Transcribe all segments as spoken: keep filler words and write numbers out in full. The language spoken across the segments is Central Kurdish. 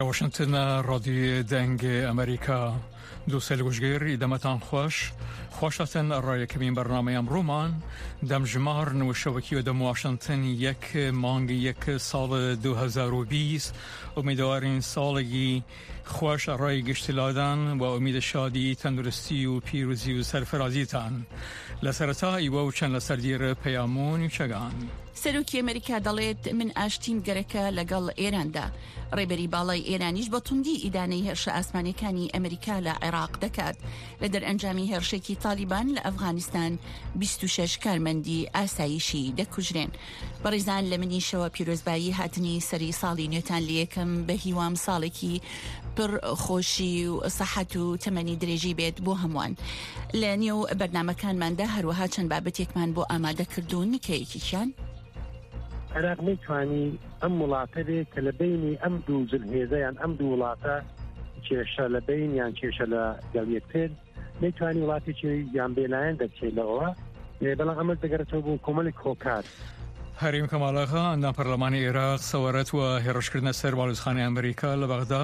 واشنطن رادیو دنگ امریکا دوستان گوشگیر ایدمتان خوش خوشتن رای کمین برنامه امرومان دم جمار نوشوکی و دم واشنطن یک مانگ یک سال دو هزار و بیست امیدوارین سالگی خوش رای گشتلادن و امید شادی تندرستی و پیروزی و سرفرازی تان لسرتا ایوا و چند لسردیر پیامون چگان سەرۆکی ئەمریکا دەڵێت من ئاشتیم گەرەکە لەگەڵ ئێراندا ڕێبەری باڵای ئێرانیش بە توندی ئیدانەی هێرشە ئاسمانەکانی ئەمریکا لە عێراق دەکات لە دەرئەنجامی هێرشێکی تالیبان لە ئەفغانستان بیست و شەش کارمەندی ئاسایشی دەکوژرێن بەڕێزان لە منیشەوە پیرۆزبایی هاتنی سەری ساڵی نوێتان لە یەکەم بە هیوام ساڵێکی پر خۆشی و سەحەت و تەمەنی درێژی بێت بۆ هەمووان لە نێو بەرنامەکانماندا هەروەها چەند بابەتێکمان بۆ ئامادەکردوون کەیەکیشیان عراق نەیتوانی ئەم وڵاتە بێت کە لە بینی ئەم دوو جلهێزەیان ئەم دوو وڵاتە کێشە لە بین یان کێشە لە گەڵیەکتر نەیتوانی وڵاتێکی یان بێلایەن دەچێت لەوە بەڵام ئەمە دەگەڕێتەوە بۆ کۆمەڵێک هۆکار هەریم کەماڵەغا ئەندام پەرلەمانی عێراق سەوارەت و هێرشکردنە سەر باڵوزخانەی ئەمریکا لە بەغدا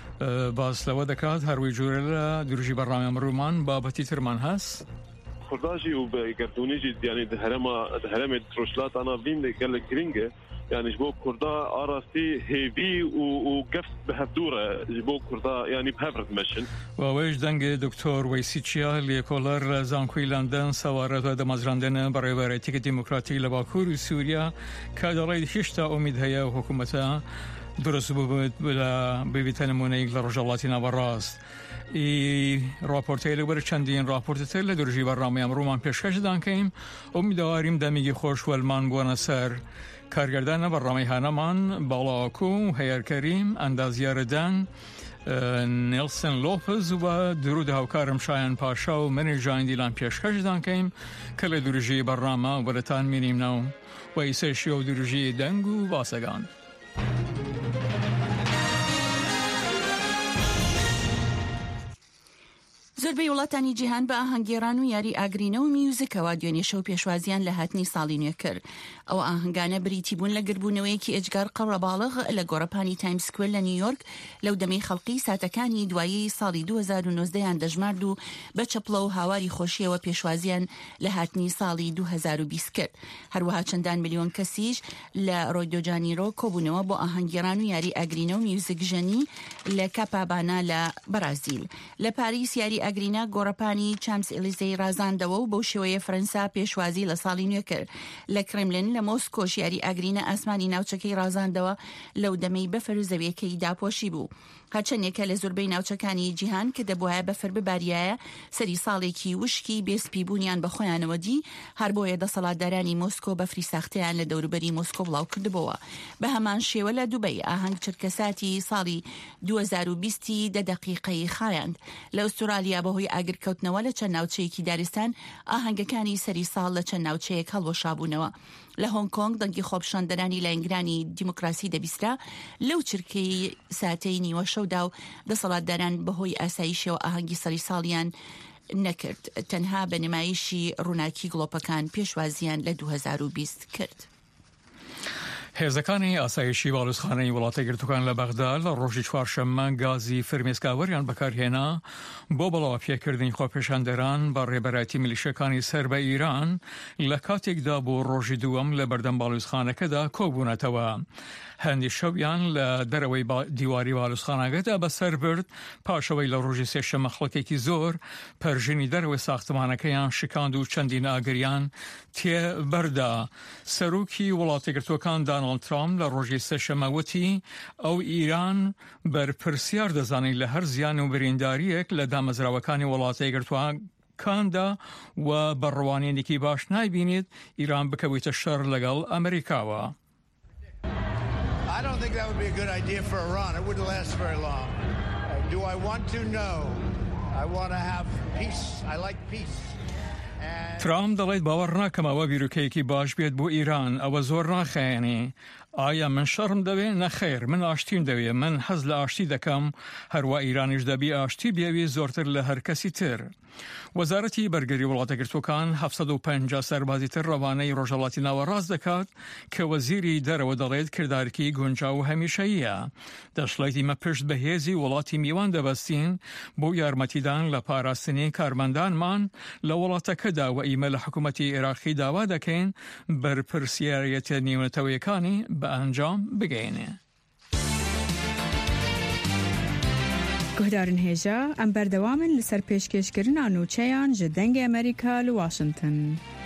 باس لەوە دەکات هەروەی جوورە لە دروژی بەڕنامە ئەمڕۆمان بابەتی ترمان هەست خرداجي وبقردونيجي يعني دهرما دهرما تروشلات انا بين قال جرينجا يعني جبو كردا اراسي هيفي وقفت بهدوره جبو كردا يعني بهفرد مشن وويش دنگ دكتور ويسيتشيا ليكولر زانكوي لندن سوارت و دمزراندن برای برایتیک دموکراتی لباکور و سوریا کادرای هشتا امید هيا و حکومتا درست بلا ببیتن مونیک لرجالاتی نبراست ای راپورتیل بر چندین راپورتیل لدرجی برنامه امرومان پیشکش دان کیم امیدواریم دمیگی خوش ولمان بونا سر کارگردان برنامه هنمان بالاکو هیر کریم اندازیاردن نیلسن لوپز و درود هاوکارم شایان پاشا و من جاین دیلان پیشکش دان کیم که لدرجی برنامه ولتان مینیم نو و ایسشی و درجی دنگو واسگان زۆربەی وڵاتانی جیهان بە ئاهەنگێڕان و یاری ئاگرینە و میوزیکەوە دوێنێ شەو پێشوازیان لە هاتنی ساڵی نوێ کرد ئەو ئاهەنگانە بریتی بوون لە گربوونەوەیەکی ئەجگار قەڕەباڵغ لە گۆڕەپانی تایم سکوێر لە نیویۆرک لەو دەمەی خەڵقی ساتەکانی دوایی ساڵی دو هەزار و نۆزدە یان دەژمارد و بە چەپڵە و هاواری خۆشیەوە پێشوازیان لە هاتنی ساڵی دو هەزار و بیست کرد هەروەها چەندان ملیۆن کەسیش لە ڕۆیدۆ جانیرۆ کۆبوونەوە بۆ ئاهەنگێڕان و یاری ئاگرینە و میوزیک ژەنی لە کاپابانا لە بەرازیل لە پاریس یاری ئاگرینە گۆڕەپانی چامس ئێلیزەی رازاندەوە و بەو شێوەیە فەرەنسا پێشوازی لە ساڵی نوێ کرد لە کرێملین لە مۆسکۆش یاری ئاگرینە ئاسمانی ناوچەکەی رازاندەوە لەو دەمەی بەفر و زەویەکەی داپۆشی بوو هەرچەندێکە لە زۆربەی ناوچەکانی جیهان کە دەبوایە بەفر بباریایە سەری ساڵێکی وشکی بێسپی بوونیان بە خۆیانەوە دی هەر بۆیە دەسەڵاتدارانی مۆسکۆ بەفری ساختەیان لە دەوروبەری مۆسکۆ بڵاو کردبەوە بە هەمان شێوە لە دووبەی ئاهەنگ چرکەساتی ساڵی دو هەزار و بیست دە دەقیقەی خایاند لە ئوسترالیا بەهۆی ئاگرکەوتنەوە لە چەند ناوچەیەکی دارستان ئاهەنگەکانی سەری ساڵ لە چەند ناوچەیەک هەڵوەشابوونەوە لە هۆنگ کۆنگ دەنگی خۆپشاندەرانی لایەنگرانی دیموکراسی دەبیسترا لەو چرکەی ساتەی نیوە شەودا و دەسەڵاتداران بەهۆی ئاسایشەوە ئاهەنگی سەری ساڵیان نەکرد تەنها بە نمایشی ڕووناکی گڵۆپەکان پێشوازیان لە دو هەزار و بیست کرد. هێزەکانی ئاسایشی باڵوزخانەی وڵاتە گرتوەکان لە بەغدا لە ڕۆژی چوارشەممە گازی فرمێسکاوەریان بەکارهێنا بۆ بەڵاو پێکردنی خۆپێشاندەران بە ڕێبەرایەتی میلیشەکانی سەر بە ئیران لە کاتێکدا بۆ ڕۆژی دووەم لە بەردەم باڵوزخانەکەدا کۆبوونەتەوە هەندی شەویان لە دەرەوەی دیواری باڵوزخانەکەدا بەسەر برد پاشەوەی لە ڕۆژی سێشەممە خەڵکێکی زۆر پەرژینی دەرەوەی ساختمانەکەیان شکاند و چەندین ئاگریان تێبەردا سەرۆکی وڵاتی گرتوەکان داناڵد ترامپ لە ڕۆژی سێشەممە وتی ئەو ئیران بەرپرسیار دەزانێت لە هەر زیان و برینداریەک لە دامەزراوەکانی وڵاتی گرتوەکاندا و بەڕەوانێنێکی باش نایبینێت ئیران بکەوێتە شەڕ لەگەڵ ئەمریکاوە. I don't think that would be a good idea for Iran. It wouldn't last very long. Uh, do I want to? No. I want to have peace. I like peace. ترامپ دەڵێت باوەڕ ناکەمەوە بیرۆکەیەکی باش بێت بۆ ئیران ئەوە زۆر ناخایەنێ ئایا من شەڕم دەوێ نەخێر من ئاشتیم دەوێ من حەز لە ئاشتی دەکەم هەروە ئیرانیش دەبی ئاشتی بێوی زۆرتر لە هەر کەسی تر. وەزارەتی بەرگەری وڵاتەگرتوەکان هەفسەد و پەنجا سەربازی تر ڕەوانەی ڕۆژهەڵاتی ناوەڕاست دەکات کە وەزیری دەرەوە دەڵێت کردارکی گونجاو و هەمیشەییە. دەشڵێتی مە پشت بەهێزی وڵاتی میوان دەبەستین بۆ یارمەتیدان لە پاراستنی کارمەندانمان لە وڵاتەکەدا و ئیمە لە حکوومەتی عێراقی داوا دەکەین بەرپرسیارەتە نیونەتەوەیەکانی بە ئەنجام بگەینێ. گهدارن هێژە ئەم بەردەوامن لەسەر پێشکەشکردنا نوچەیان ji dengê ئەمریکا لە واشنگتن.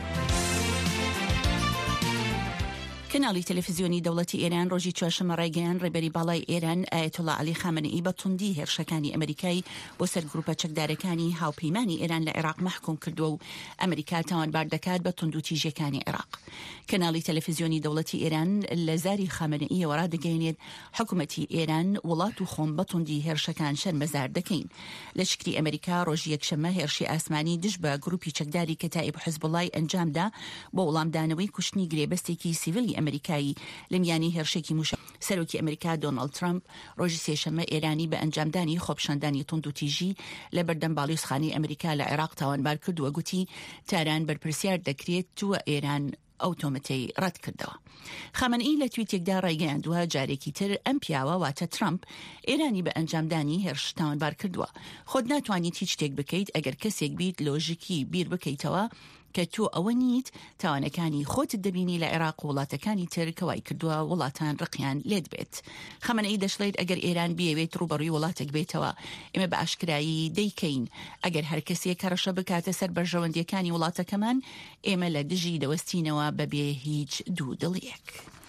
کەناڵی تەلەڤیزیۆنی دەوڵەتی ئێران ڕۆژی چوارشەممە ڕایگەیان ڕێبەری باڵای ئێران ئایەتوڵا عەلی خامنەئی بە توندی هێرشەکانی ئەمریکای بۆ سەر گروپە چەکدارەکانی هاوپەیمانی ئێران لە عێراق مەحکوم کردووە و ئەمریکا تاوانبار دەکات بە توندوتیژیەکانی عێراق. کەناڵی تەلەڤیزیۆنی دەوڵەتی ئێران لە زاری خامنەئیەوە ڕادەگەیەنێت حکوومەتی ئێران وڵات و خۆم بە توندی هێرشەکان شەرمەزار دەکەین. لە شکری ئەمریکا ڕۆژی یەکشەممە هێرشی ئاسمانی دژ بە گروپی چەکداری کەتایب حیزبوڵای ئەنجامدا بۆ وەڵامدانەوەی کوشتنی گرێبەستێکی سیڤیلی ئەمریکایی لە میانی هێرشێکی موشە. سەرۆکی ئەمریکا دۆناڵد ترامپ ڕۆژی سێشەممە ئێرانی بە ئەنجامدانی خۆپشاندانی توندوتیژی لە بەردەمباڵی سوخانی ئەمریکا لە عێراق تاوانبار کردووە گوتی تاران بەرپرسیار دەکرێت تووە ئێران ئۆتۆمەتەی ڕەت کردەوە. خامنەئی لە تویتێکدا ڕایگەیاندووە جارێکی تر ئەم پیاوە واتە ترامپ ئێرانی بە ئەنجامدانی هێرش تاوانبار کردووە. خۆت ناتوانیت هیچ شتێک بکەیت ئەگەر کەسێک بیت لۆژیکی بیر بکەیتەوە کە تۆ ئەوە نیت تاوانەکانی خۆت دەبینی لە عێراق و وڵاتەکانی تر کەوای کردووە وڵاتان ڕقیان لێت بێت. خامنەئی دەشڵێت ئەگەر ئێران بیەوێت ڕوبەڕووی وڵاتێک بێتەوە ئێمە بە ئاشکرایی دەیکەین ئەگەر هەر کەسێک کەڕەشە بکاتە سەر بەرژەوەندیەکانی وڵاتەکەمان ئێمە لە دژی دەوەستینەوە بەبێ هیچ دوو دڵیەک.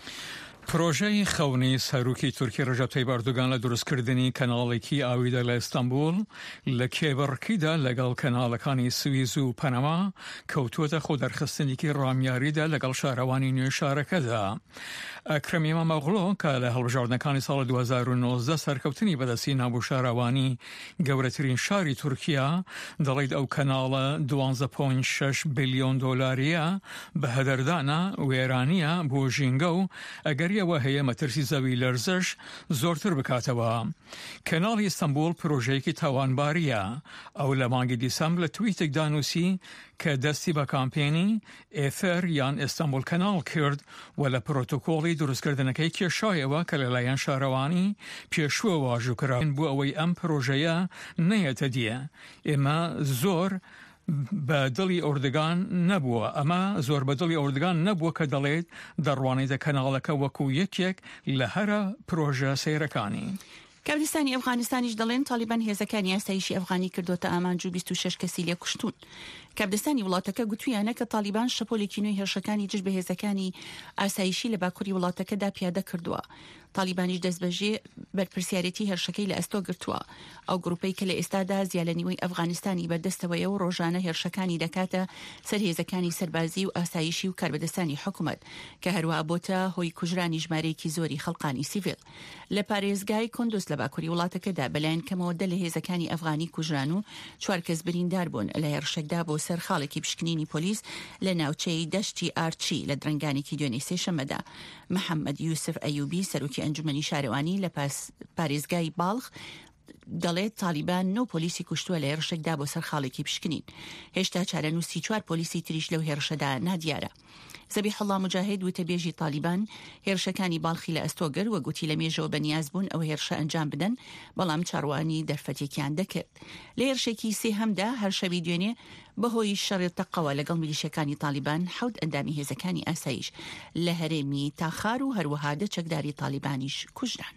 پرۆژەی خەونی سەرۆکی تورکی ڕەجەب تەیب ئەردۆغان لە دروستکردنی کەناڵێکی ئاویدا لە ئیستانبول لە کێبڕکیدا لەگەڵ کەناڵەکانی سویز و پەنەما کەوتووەتە خۆ دەرخستنێکی ڕامیاریدا لەگەڵ شارەوانی نوێ شارەکەدا. ئەکرەم ئیمامۆغڵۆ کە لە هەڵبژاردنەکانی ساڵی دوو هەزار و نۆزدە سەرکەوتنی بەدەستی نابوو شارەوانی گەورەترین شاری تورکیا دەڵێت ئەو کەناڵە دوانزە پۆینت شەش بیلیۆن دۆلاریە بە هەدەردانە وێرانیە بۆ ژینگە و ئەگەر ئەوە هەیە مەترسی زەوی لەرزش زۆرتر بکاتەوە. کەناڵی ئیستانبول پرۆژەیەکی تاوانباریە. ئەو لە مانگی دیسەمبر لە تویتێکدا نووسی کە دەستی بە کامپێنی ئێفر یان ئیستانبول کەناڵ کرد و لە پرۆتۆکۆڵی دروستکردنەکەی کێشایەوە کە لەلایەن شارەوانی پێشووە واژووکراون بۆ ئەوەی ئەم پرۆژەیە نەیەتە دیە. ئێمە زۆر بە دڵی ئۆردگان نەبووە ئەمە زۆر بە دڵی ئۆردگان نەبووە کە دەڵێت دەڕوانیتە کەناڵەکە وەکو یەکێک لە هەرە پرۆژە سەیرەکانی. کابرستانی ئەفغانستانیش دەڵێن تالیبان هێزەکانی ئاسایشی ئەفغانی کردوتە ئامانج و بیست و شەش کەسی لێ کوشتون. کابرستانی وڵاتەکە گوتویانە کە تالیبان شەپۆلێکی نوێی هێرشەکانی جژ بە هێزەکانی ئاسایشی لە باکووری وڵاتەکەدا پیادە کردووە. تالیبانیش دەستبەژێ بەرپرسیارەتی هێرشەکەی لە ئەستۆ گرتووە. ئەو گروپەی کە لە ئێستادا زیاد لە نیوەی ئەفغانستانی بەردەستەوەیە و ڕۆژانە هێرشەکانی دەکاتە سەر هێزەکانی سەربازی و ئاسایشی و کاربەدەستانی حکوومەت کە هەروە بۆتە هۆی کوژرانی ژمارەیەکی زۆری خەڵقانی سیڤیل. لە پارێزگای کۆندوز لە باکووری وڵاتەکەدا بەلایەن کەمەوە دە لە هێزەکانی ئەفغانی کوژران و چوار کەس بریندار بوون لە هێرشێکدا بۆ سەر خاڵێکی پشکنینی پۆلیس لە ناوچەی دەشتی ئارچی لە درنگانێکی دوێنێ سێشەممەدا. محەممەد یوسف ئەیوبی سەرۆکی ئەنجومەنی شارەوانی لە پارێزگای باڵخ دەڵێت تالیبان نۆ پۆلیسی کوشتووە لە هێرشێکدا بۆ سەر خاڵێکی پشکنین. هێشتا چارەنووسی چوار پۆلیسی تریش لەو هێرشەدا نادیارە. زەبیحەڵڵا مجاهید وتەبێژی تالیبان هێرشەکانی باڵخی لە ئەستۆگەر و گوتی لە مێژەوە بەنیاز بوون ئەو هێرشە ئەنجام بدەن بەڵام چاڕوانی دەرفەتێکیان دەکرد. لە هێرشێکی سێ هەمدا هەر شەوی دوێنێ بەهۆی شەڕێتەقەوە لەگەڵ میلیشەکانی تالیبان حەوت ئەندامی هێزەکانی ئاسایش لە هەرێمی تاخار و هەروەها دە چەکداری تالیبانیش کوژران.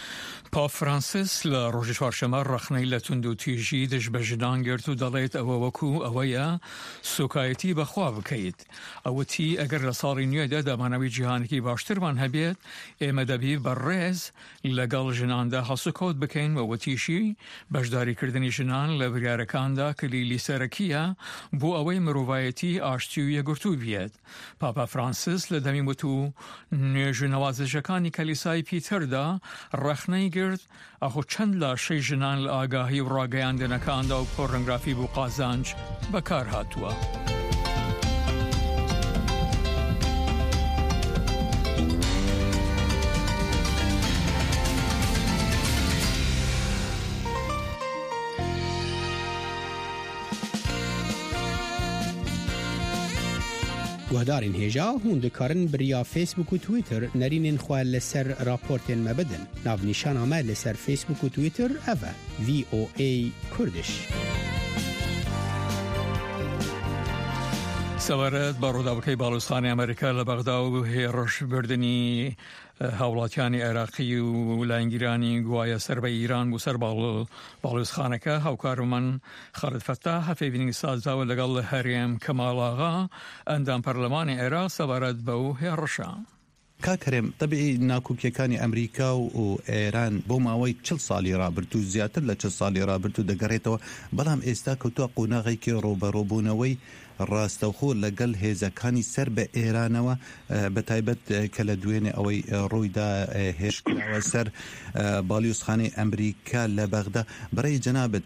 پاپ فرانسیس لە ڕۆژی چوارشەممە ڕەخنەی لە توندوتیژی دژ بە ژنان گرت و دەڵێت ئەوە وەکو ئەوەیە سوکایەتی بەخوا بکەیت. ئەوەتی ئەگەر لە ساڵی نوێدا دامانەوەی جیهانێکی باشترمان هەبێت ئێمە دەبی بەڕێز لەگەڵ ژناندا هەسوکەوت بکەین وەوەتیشی بەشداریکردنی ژنان لە بریارەکاندا کلیلی سەرەکیە بۆ ئەوەی مرۆڤایەتی ئاشتی و یەگرتوو بێت. پاپا فرانسیس لە دەمی وت و نوێژ و نەوازەژەکانی کەلیسای پیتەردا ڕەخنەی ئەخۆ چەند لاشەی ژنان لە ئاگاهی و ڕاگەیاندنەکاندا و پۆرنۆگرافی بوو قازانج بەکار هاتووە. گهدارین هجا هون دکارن بریا فیسبوک و تویتر نرینین خواه لسر راپورتین مبدن ناو نیشان آمه لسر فیسبوک و تویتر اوه وی او ای کردش. سەوارەت بە ڕووداوەکەی باڵوستانی ئەمریکا لە بەغدا و هێڕەشبردنی هاوڵاتیانی عێراقی و لایەنگیرانی گوایە سەر بە ئیران بوو سەر باڵوستخانەکە هاوکارمان خالد فەتا هەفێبینی سازاوە لەگەڵ هەرێم کەماڵاغا ئەندام پەرلەمانی عێراق سەوارەت بەو هێڕەشە. کاکەرێم طبعی ناکۆکیەکانی ئەمریکا و ئێران بۆ ماوەی چل ساڵی ڕابرد و زیاتر لە چل ساڵی ڕابرد و دەگەڕێتەوە، بەڵام ئێستا کەوتووە قۆناغێکی ڕۆبەڕۆبوونەوەی ڕاستەوخۆ لەگەڵ هێزەکانی سەر بە ئێرانەوە بە تایبەت کە لە دوێنێ ئەوەی ڕوویدا هێشکراوە سەر باڵیۆزخانەی ئەمریکا لە بەغدا. بەڕێی جەنابەت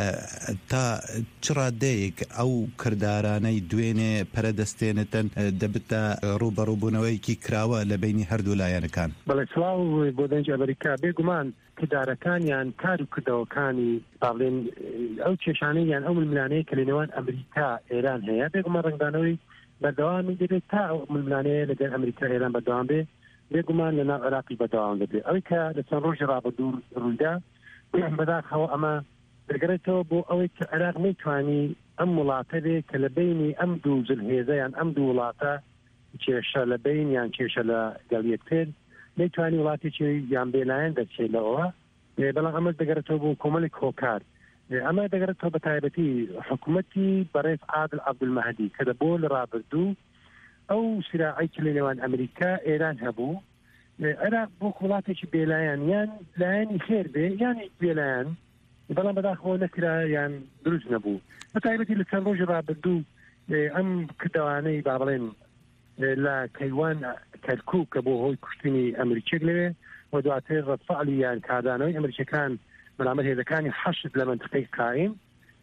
تا چ ڕادەیەک ئەو کردارانەی دوێنێ پەرەدەستێنێتن دەبتە ڕووبەڕووبوونەوەیکی کراوە لە بینی هەردوو لایەنەکان؟ بەڵێ سڵاو بۆ دەنج ئەمریکا بێگومان کردارەکانیان کار و کردەوەکانی باڵێن ئەو کێشانەی یان ئەو ململانەیە کە لە نێوان ئەمریکا ئێران هەیە بێگومان ڕنگدانەوەی بەردەوامی دەبێت تا ئەو ململانەیە لەگەڵ ئەمریکا ئێران بەردەوام بێ بێگومان لە ناو عێراقی بەردەوام دەبێت. ئەوەی کە لە چەند ڕۆژی ڕابردوو ڕوویدا بەداخەوە ئەمە دەگەڕێتەوە بۆ ئەوەی کە عێراق نەیتوانی ئەم وڵاتە بێ کە لە بینی ئەم دوو جلهێزە یان ئەم دوو وڵاتە کێشە لە بین یان کێشە لە گەڵ یەکتر نەیتوانی وڵاتێکی یان بێلایەن دەچێت لەوە، بەڵام ئەمە دەگەڕێتەوە بۆ کۆمەڵێک هۆکار. ئەمە دەگەڕێتەوە بە تایبەتی حکوومەتی بەڕێز عادل عەبدولمەهدی کە لە بۆ لە ڕابردوو ئەو سراعی کە لە نێوان ئەمریکا ئێران هەبوو، عێراق بۆ وڵاتێکی بێلایەن یان لایەنی خێر بێ یانی بێلایەن، بەڵام بەداخەوە نەکرا یان دروست نەبوو. بە تایبەتی لە چەند ڕۆژی ڕابردوو ئەم کردەوانەی با بڵێن لە کەیوان کەرکووک کە بۆ هۆی کوشتنی ئەمریکێک لەوێ و دواتر ڕەتفعلی یان کادانەوەی ئەمریکەکان بەرامبەر هێزەکانی حەشد لە منتقەی قایم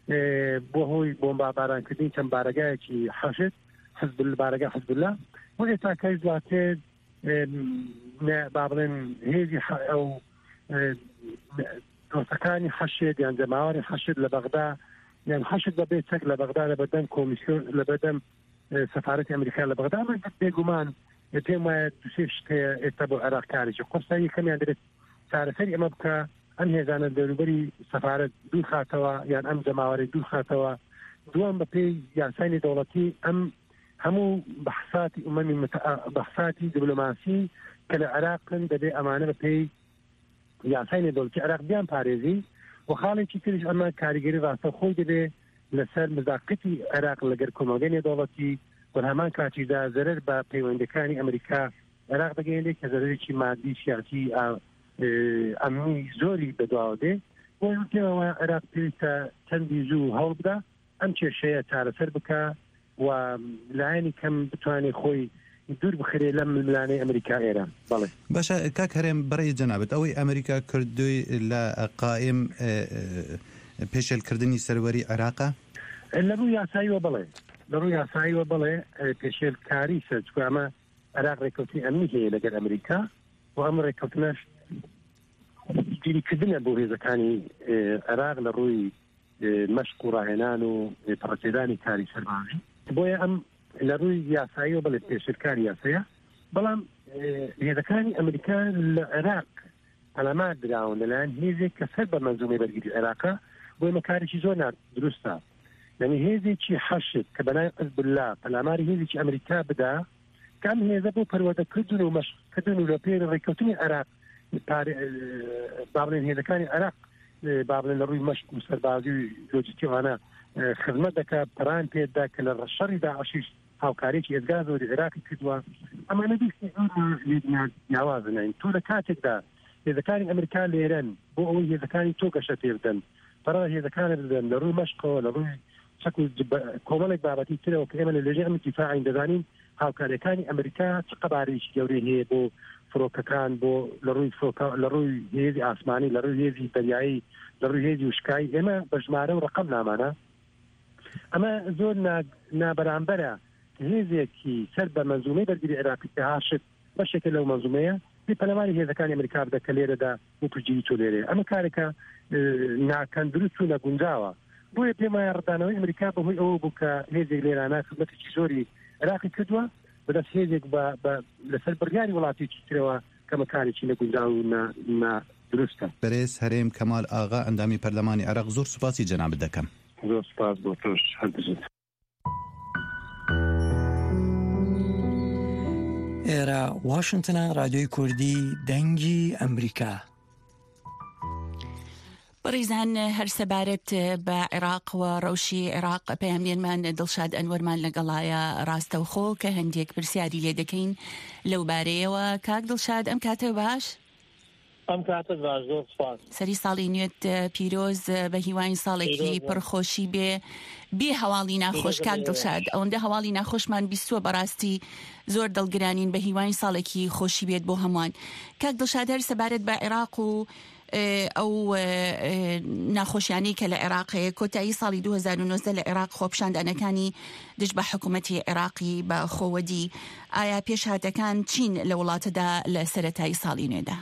بۆ هۆی بۆمبارانکردنی چەند بارەگایەکی حەشد حزب بارەگا حزب الله و ئێستا کەی دواتر با بڵێن هێزی ئەو دۆستەکانی حەشد یان جەماوەری حەشد لە بەغدا یان حەشد بەبێ چەک لە بەغدا لە بەردەم کۆمیسیۆن لە بەردەم سەفارەتی ئەمریکا لە بەغدا ئەمە بێگومان پێم وایە دوسێ شتەیە ئێستا بۆ عێراق کارێکی قورسا یەکەمیان دەبێت چارەسەری ئەمە بکە ئەم هێزانە دەوروبەری سەفارەت دوور خاتەوە یان ئەم جەماوەری دوور خاتەوە. دووەم بە پێی یاساینی دەوڵەتی ئەم هەموو بەحساتی ئومەمی بەحساتی دیبلۆماسی کە لە عێراقن دەبێ ئەمانە بە پێی یاساینی دەوڵەتی عێراق بیان پارێزی و خاڵێکی تریش ئەمە کاریگەری ڕاستەوخۆی دەبێ لەسەر مزاقەتی عێراق لەگەر کۆمەڵگەی دەوڵەتی و هەمان کاتیدا زەرەر بە پەیوەندەکانی ئەمریکا عێراق دەگەێنێت کە زەرەرێکی مادی سیاسی ئەمنی زۆری بەدواوە دێ بۆ پێوە عێراق پێویستە چەندی زوو هەوڵ بدە ئەم کێشەیە چارەسەر بکە و لایەنی کەم بتوانێت خۆی دوور بخرێ لەم ململانەی ئەمریکا ئێران. بەڵێ باشە کاک هەرێم بەڕێی جەنابەت ئەوەی ئەمریکا کردووی لە قائم پێشێلکردنی سەروەری عێراقە لە ڕووی یاساییوە بڵێ لە ڕووی یاساییوە بڵێ پێشێلکاری سەرچکو ئەمە عێراق ڕێکەوتی ئەمنی هەیە لەگەر ئەمریکا و ئەم ڕێکەوتنەش گیریکردنە بۆ هێزەکانی عێراق لە ڕووی مەشق و ڕاهێنان و پڕەچێدانی کاری سەربازی. بۆیە ئەم لە ڕووی یاساییوە بڵێ پێشێلکاری یاسەیە، بەڵام هێزەکانی ئەمریکا لە عێراق ئەلەمات دراون لەلایەن هێزێک کە سەر بە مەنزومەی بەرگری عێراقە بۆی مەکارێکی زۆر دروستە، یعنی هێزێکی حەشد کە بەنای حزب الله پەلاماری هێزێکی ئەمریکا بدا کام هێزە بۆ پەروەردەکردن و مەشقکردن و لە پێی ڕێکەوتنی عێراق با بڵێن هێزەکانی عێراق با بڵێن لە ڕووی مەشق و سەربازی و لۆجستیکانە خزمەت دەکات پەران پێدا کە لە ڕەشەڕی داعشیش هاوکارێکی ئێزگا زۆری عێراقی کردووە. ئەمانە بیستی ناوازنین تۆ لە کاتێکدا هێزەکانی ئەمریکا لێرەن بۆ ئەوەی هێزەکانی تۆ گەشە پێ بدەن پەڕە هێزەکانە بدەن لە ڕووی مەشقەوە لە ڕووی کۆمەڵێک بابەتی ترەوە کە ئێمە لە لێژێ ئەم دیفاعین دەزانین هاوکاریەکانی ئەمریکا چ قەبارەیەکی گەورەی هەیە بۆ فرۆکەکان بۆ لە ڕووی لە ڕووی هێزی ئاسمانی لە ڕووی هێزی دەریایی لە ڕووی هێزی وشکایی ئێمە بە ژمارە و ڕقم نامانە. ئەمە زۆر نابەرامبەرە هێزێکی سەر بە مەنزومەی بەرگری عێراقی کە هاشت بەشێکە لەو مەنزومەیە پێی پەلەماری هێزەکانی ئەمریکا بدە کە لێرەدا و پرگیری تۆ لێرێ. ئەمە کارێکە ناکەندروست و نەگونجاوە. بۆیە پێم وایە ڕدانەوەی ئەمریکا بەهۆی ئەوە بوو کە هێزێک لێرانە خزمەتێکی زۆری عێراقی کردووە بەدەست هێزێک لەسەر بڕیاری وڵاتی ترەوە کەمەکانێکی نەگونجاو و دروستە. بەرێز هەرێم کەمال ئاغا ئەندامی پەرلەمانی عێراق زۆر سوپاسی جەنابەت دەکەم. زۆر سوپاس بۆ تۆش هەردووزت. ئێرە واشنتنە رادیۆی کوردی دەنگی ئەمریکا. بەڕێزان هەر سەبارەت بە عێراق و ڕەوشی عێراق پەیامێنمان دڵشاد ئەنوەرمان لەگەڵایە ڕاستەوخۆ کە هەندێک پرسیاری لێ دەکەین لەو بارەیەوە. کاک دڵشاد ئەم کاتە باش؟ ئەم کاتە باش، زۆر سپاس. سەری ساڵی نوێت پیرۆز بە هیوای ساڵێکی پڕخۆشی بێ بێ هەواڵی ناخۆش. کاک دڵشاد ئەوەندە هەواڵی ناخۆشمان بیستووە بەڕاستی زۆر دڵگرانین بە هیوای ساڵێکی خۆشی بێت بۆ هەمووان. کاک دڵشاد هەر سەبارەت بە عێراق و ئەو ناخۆشیانەی کە لە عێراقەیە کۆتایی ساڵی دوو هەزار و نۆزدە لە عێراق خۆپشاندانەکانی دژ بە حکوومەتی عێراقی بە خۆوەدی، ئایا پێشهاتەکان چین لە وڵاتەدا لە سەرەتایی ساڵی نوێدا؟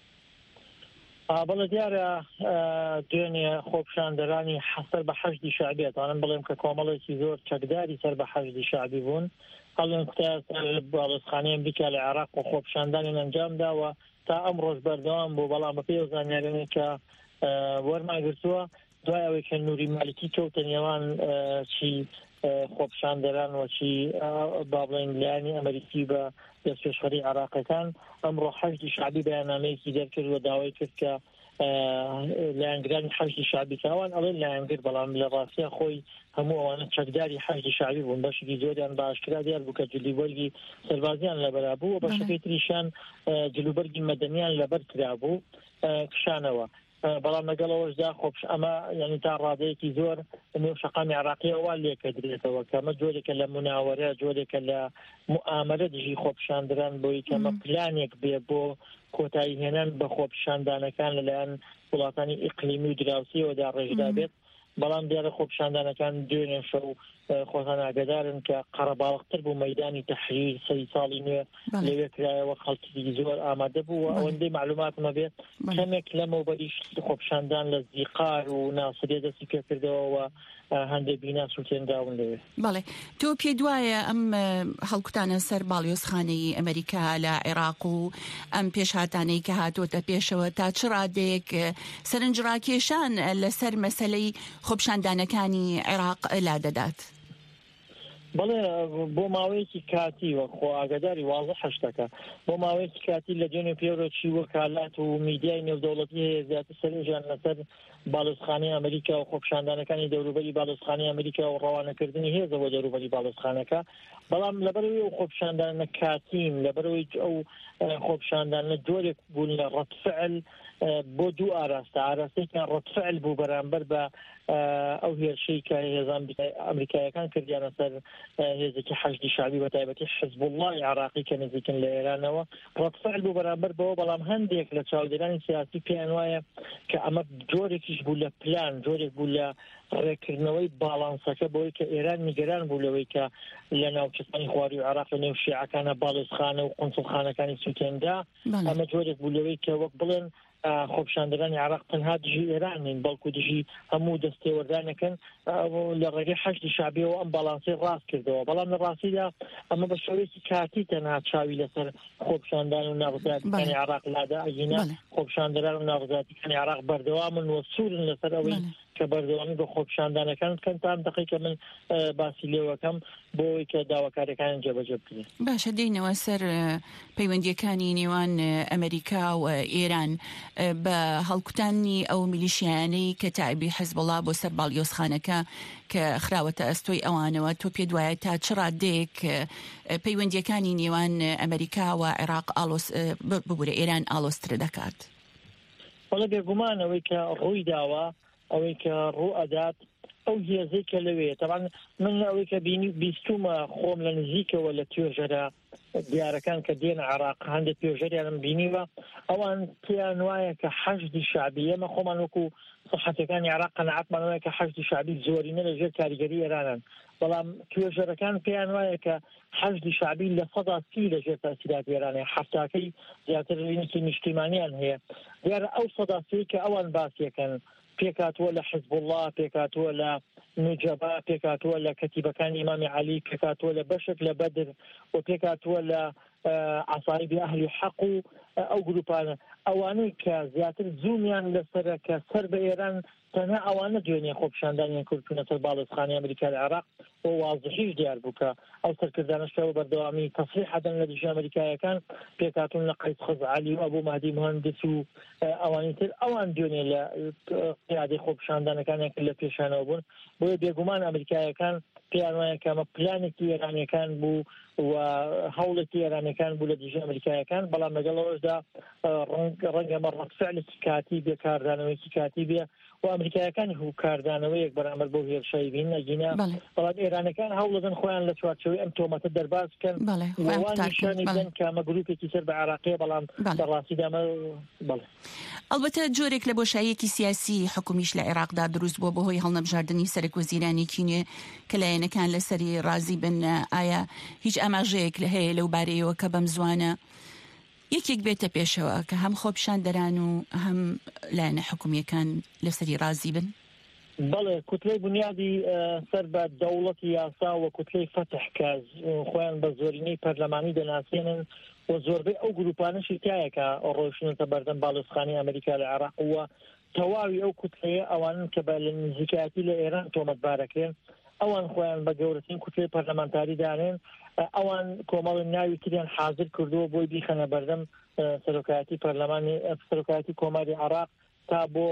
بەڵێ دیارە دوێنێ خۆپشاندەرانی حەسەر بە حەشدی شعبی ئەتوانم بڵێم کە کۆمەڵێکی زۆر چەکداری سەر بە حەشدی شعبی بوون. هەڵێن باڵۆزخانەیەن بیکە لە عێراق و خۆپشاندانیان ئەنجام داوە تا ئەم ڕۆژ بەردەوام بوو. بەڵام بە پێی زانیاریانەی کە وەرماگرتووە دوای ئەوەی کە نووری مالیکی کەوتە نێوان چی خۆپشاندەران وەچی با بڵێن لایەنی ئەمریکی بە دەستپێشخەری عێراقیەکان ئەمڕۆ حەشدی شعبی بەیاننامەیەکی دەرکرد و داوای کرد کە لایەنگرانی حەشدی شعبی کەوان ئەڵێن لایەنگر، بەڵام لە ڕاستیە خۆی هەموو ئەوانە چەکداری حەشدی شعبی بوون. بەشێکی زۆریان بە ئاشکرا دیار بوو کە جلوبەرگی سەربازیان لەبەر بوو و بەشەکەی تریشان جلوبەرگی مەدەنیان لەبەر کرابوو کشانەوە. بەڵام لەگەڵەوەشدا خۆپش ئەمە یعنی تا ڕادەیەکی زۆر نێو شەقامی عێراقیەوە لێکە درێتەوە کە ئەمە جۆرێکە لە مناوەرە، جۆرێکە لە مؤامرە دژی خۆپشاندران بۆی کەمە پلانێک بێ بۆ کۆتایی هێنان بە خۆپشاندانەکان لەلایەن وڵاتانی ئیقلیمی و دراوسیەوەدا ڕێژدا بێت. بەڵام دیارە خۆپشاندانەکان دوێنێ شەو خۆتان ئاگادارن کە قەرەباڵغتر بوو مەیدانی تەحریر سەری ساڵی نوێ لەوێ کرایەوە خەڵکی زۆر ئامادە بوو و ئەوەندەی معلوماتمە بێت کەمێک لەمەوبەریش خۆپشاندان لە زیقار و ناسرێ دەستی پێ کردەوە هەندێک بینا سووتێنراون لەوێ. بەڵێ تۆ پێ دوایە ئەم هەڵکوتانە سەر باڵیۆزخانەی ئەمریکا لە عێراق و ئەم پێشهاتانەی کە هاتوۆتە پێشەوە تا چ ڕادەیەک سەرنجڕاکێشان لەسەر مەسەلەی خۆپشاندانەکانی عێراق لا دەدات؟ بەڵێ بۆ ماوەیەکی کاتی وە خۆ ئاگاداری واضح حشتەکە بۆ ماوەیەکی کاتی لە دوێنێ پێوەچی وەکالات و میدیای نێودەوڵەتی هەیە زیاتر سەرنجیان لەسەر باڵۆزخانەی ئەمریکا و خۆپشاندانەکانی دەوروبەری باڵۆزخانەی ئەمریکا و ڕەوانەکردنی هێزەوە دەوروبەری باڵۆزخانەکە. بەڵام لەبەرەوەی ئەو خۆپشاندانە کاتین، لەبەرەوەی ئەو خۆپشاندانە جۆرێک بوون لە ڕەتفعل بۆ دوو ئاراستە ئاراستێکیان ڕەتفعل بوو بەرامبەر بە ئەو هێرشەی کە هێزان ئەمریکایەکان کردیانە سەر هێزێکی حەشدی شعبی بە تایبەتی حزب الله عێراقی کە نزیکن لە ئێرانەوە ڕەتفعل بوو بەرامبەر بەوە. بەڵام هەندێک لە چاودێرانی سیاسی پێیان وایە کە ئەمە جۆرێکیش بوو لە پلان، جۆرێک بوو لە ڕێکردنەوەی باڵانسەکە بۆی کە ئێران نیگەران بوو لەوەی کە لە ناوچەکانی خواردی و عێراق لە نێو شیعەکانە باڵۆزخانە و قونسڵخانەکانی سووتێندا. ئەمە جۆرێک بوو لەوەی کە وەک بڵێن خۆپشاندەرانی عێراق تەنها دژی ئێران نین بەڵکو دژی هەموو دەستێوەردانەکەن لە ڕێگەی حەشدی شعبیەوە ئەم باڵانسەی ڕاست کردەوە. بەڵام لە ڕاستیدا ئەمە بە شێوەیەکی کاتی تەنها چاوی لەسەر خۆپشاندان و ناڕزاتیەکانی عێراق لادا ئەگینا خۆپشاندەران و ناڕزاتیەکانی عێراق بەردەوامن و سوورن لەسەر ئەوەی کە بەردەوامی بە خۆپشاندانەکان کەن تام دقیقە من باسی لێوەکەم بۆی کە داواکاریەکان جێبەجێ بکرێن. باشە دێینەوە سەر پەیوەندیەکانی نێوان ئەمریکا و ئێران بە هەڵکوتانی ئەو میلیشیانەی کە تایبی حزبڵا بۆ سەر باڵیۆزخانەکە کە خراوەتە ئەستۆی ئەوانەوە تۆ پێ دوایە تا چ ڕادەیەک پەیوەندیەکانی نێوان ئەمریکا و عێراق ببوورە ئێران ئالۆستر دەکات؟ وەڵە بێگومانەوەی کە ڕووی داوە ئەوەی کە ڕوو ئەدات ئەو هێزەی کە لەوێ تەبان من ئەوەی کە بینی بیستومە خۆم لە نزیکەوە لە توێژەرە دیارەکان کە دێنە عێراق هەندێک توێژەریانم بینیوە ئەوان پێیان وایە کە حەشدی شعبی ئێمە خۆمان وەکو سەحەتەکانی عێراق قەنەعەتمان وایە کە حەشدی شعبی زۆرینە لەژێر کاریگەری ئێرانن. بەڵام توێژەرەکان پێیان وایە کە حەشدی شعبی لە سەدا سی لەژێر تاسیرات ئێرانەیە حەفتاکەی زیاتر لینکی نیشتیمانیان هەیە. دیارە ئەو سەدا سی کە ئەوان باسیەکەن پێکاتوە لە حزب الله، پێکاتوە لە نوجەبا پێکاتوە لە کەتیبەکانی ئیمامی عەلی پێکاتوە لە بەشێک لە بەدر و پێکاتوە لە عەسایبی ئەهلی حەق و ئەو گروپانە ئەوانەی کە زیاتر زوومیان لەسەرە کە سەر بە ئێران تەنها ئەوانە دوێنێ خۆپیشاندانیان کورتونەتە باڵۆزخانەی ئەمریکا لە عێراق بۆ وازحیش دیار بوو کە ئەو سەرکردانەشەوە بەردەوامی تەسریح حەدەن لە دژی ئەمریکایەکان پێکاتون لە قەیس خەزعەلی و ئەبوو مەهدی مهندس و ئەوانی تر ئەوان دوێنێ لە قیادەی خۆپیشاندانەکانیان کە لە پێشانەوە بوون بۆیە بێگومان ئەمریکایەکان پێیان وایە کە ئەمە پلانێکی ئێرانیەکان بوو و هەوڵێکی ئێرانیەکان بوو لە دژی ئەمریکایەکان بەڵام لەگەڵەوەشدا ڕەنگە مەڕەفعلێکی کاتی بێ کاردانەوەیکی کاتی بێ و ئەمریکایەکانی هوکاردانەوەیەک بەرامبەر بۆ هێرشایی بین نەگینە بەڵام ئێرانەکان هەوڵەدەن خۆیان لە چوارچەوەی ئەم تۆمەتە دەرباز بکەن وان نیشانی بدەن کە ئەمە گروپێکی سەر بە عێراقیە بەڵام بەڕاستیدا ئەمە بەڵێ ئەلبەتە جۆرێک لە بۆشاییەکی سیاسی حکومیش لە عێراقدا دروست بووە بەهۆی هەڵنەبژاردننی سەرۆکوەزیرانی کینێ کە لایەنەکان لەسەری ڕازی بن ئایا هیچ ئاماژەیەک لە هەیە لەو بارەیەوە کە بەم زوانە یەکێک بێتە پێشەوە کە هەم خۆپیشاندەران و هەم لایەنە حکومیەکان لەسەری ڕازی بن؟ بەڵێ کوتلەی بنیادی سەر بە دەوڵەتی یاسا و کوتلەی فتح کە خۆیان بە زۆرینەی پەرلەمانی دەناسێنن و زۆربەی ئەو گروپانەشی تایەکە ڕۆشنتە بەردەم باڵۆزخانەی ئەمریکا لە عێراق وە تەواوی ئەو کوتلەیە ئەوانن کە بە لە نزیکایەتی لە ئێران تۆمەتبارەکرێن ئەوان خۆیان بە گەورەترین کوتلەی پەرلەمانتاری دانێن ئەوان کۆمەڵی ناوی تریان حاضر کردووە بۆی بیخەنە بەردەم سەرۆکایەتی پەرلەمانی سەرۆکایەتی کۆماری عێراق تا بۆ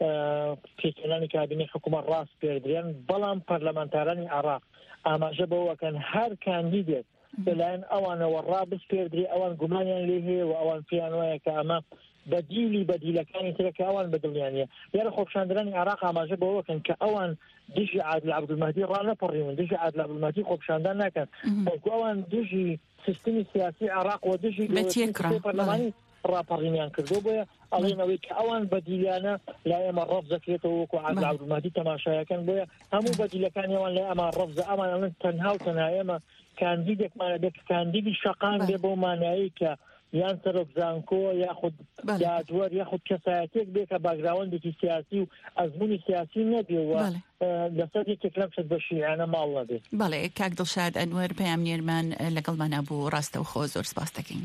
پێکهێنانی کابینەی حکوومەت ڕاست پێدرێن بەڵام پەرلەمانتارانی عێراق ئاماژە بەوەکەن هەر کاندیدێت لەلایەن ئەوانەوە ڕابست پێدرێ ئەوان گومانیان لێ هەیە و ئەوان پێیان وایە کە ئەمە بەدیلی بەدیلەکانی ترەکە ئەوان بەدڵیانە یارە خۆپیشاندەرانی عێراق ئاماژە بەوەکەن کە ئەوان دژی عادل عەبدولمەهدی ڕانەپەڕێون دژی عادل عەبدولمەهدی خۆپیشاندان ناکەن بەڵکو ئەوان دژی سیستمی سیاسی عێراق و دژی پەرلەمانی ڕاپەڕینیان کردو بۆیە ئەڵێنەوەی کە ئەوان بەدیلانە لای ئەمە ڕەف دەکرێتەوە وەکو عادل عەبدولمەهدی تەماشایەکان بۆیە هەموو بەدیلەکانی ئەوان لای ئەمان ڕەفزە ئەمان ئەڵێن تەنها و تەنها ئێمە کاندیدێکمانە بێت کاندیدی شەقان بێ بۆ مانایی کە یان سەرۆک زانکۆ یاخود دادوەر یاخود کەسایەتێک بێ کە باگراوەندێکی سیاسی و ئەزموونی سیاسی نەبێەوە لەسەر یەکێک لەم شت بە شیعانە ماڵ نەبێت. بەڵێ کاک دڵشاد ئەنوەر پەیامنێرمان لەگەڵمانە بوو ڕاستە و خۆ زۆر سپاس دەکەین.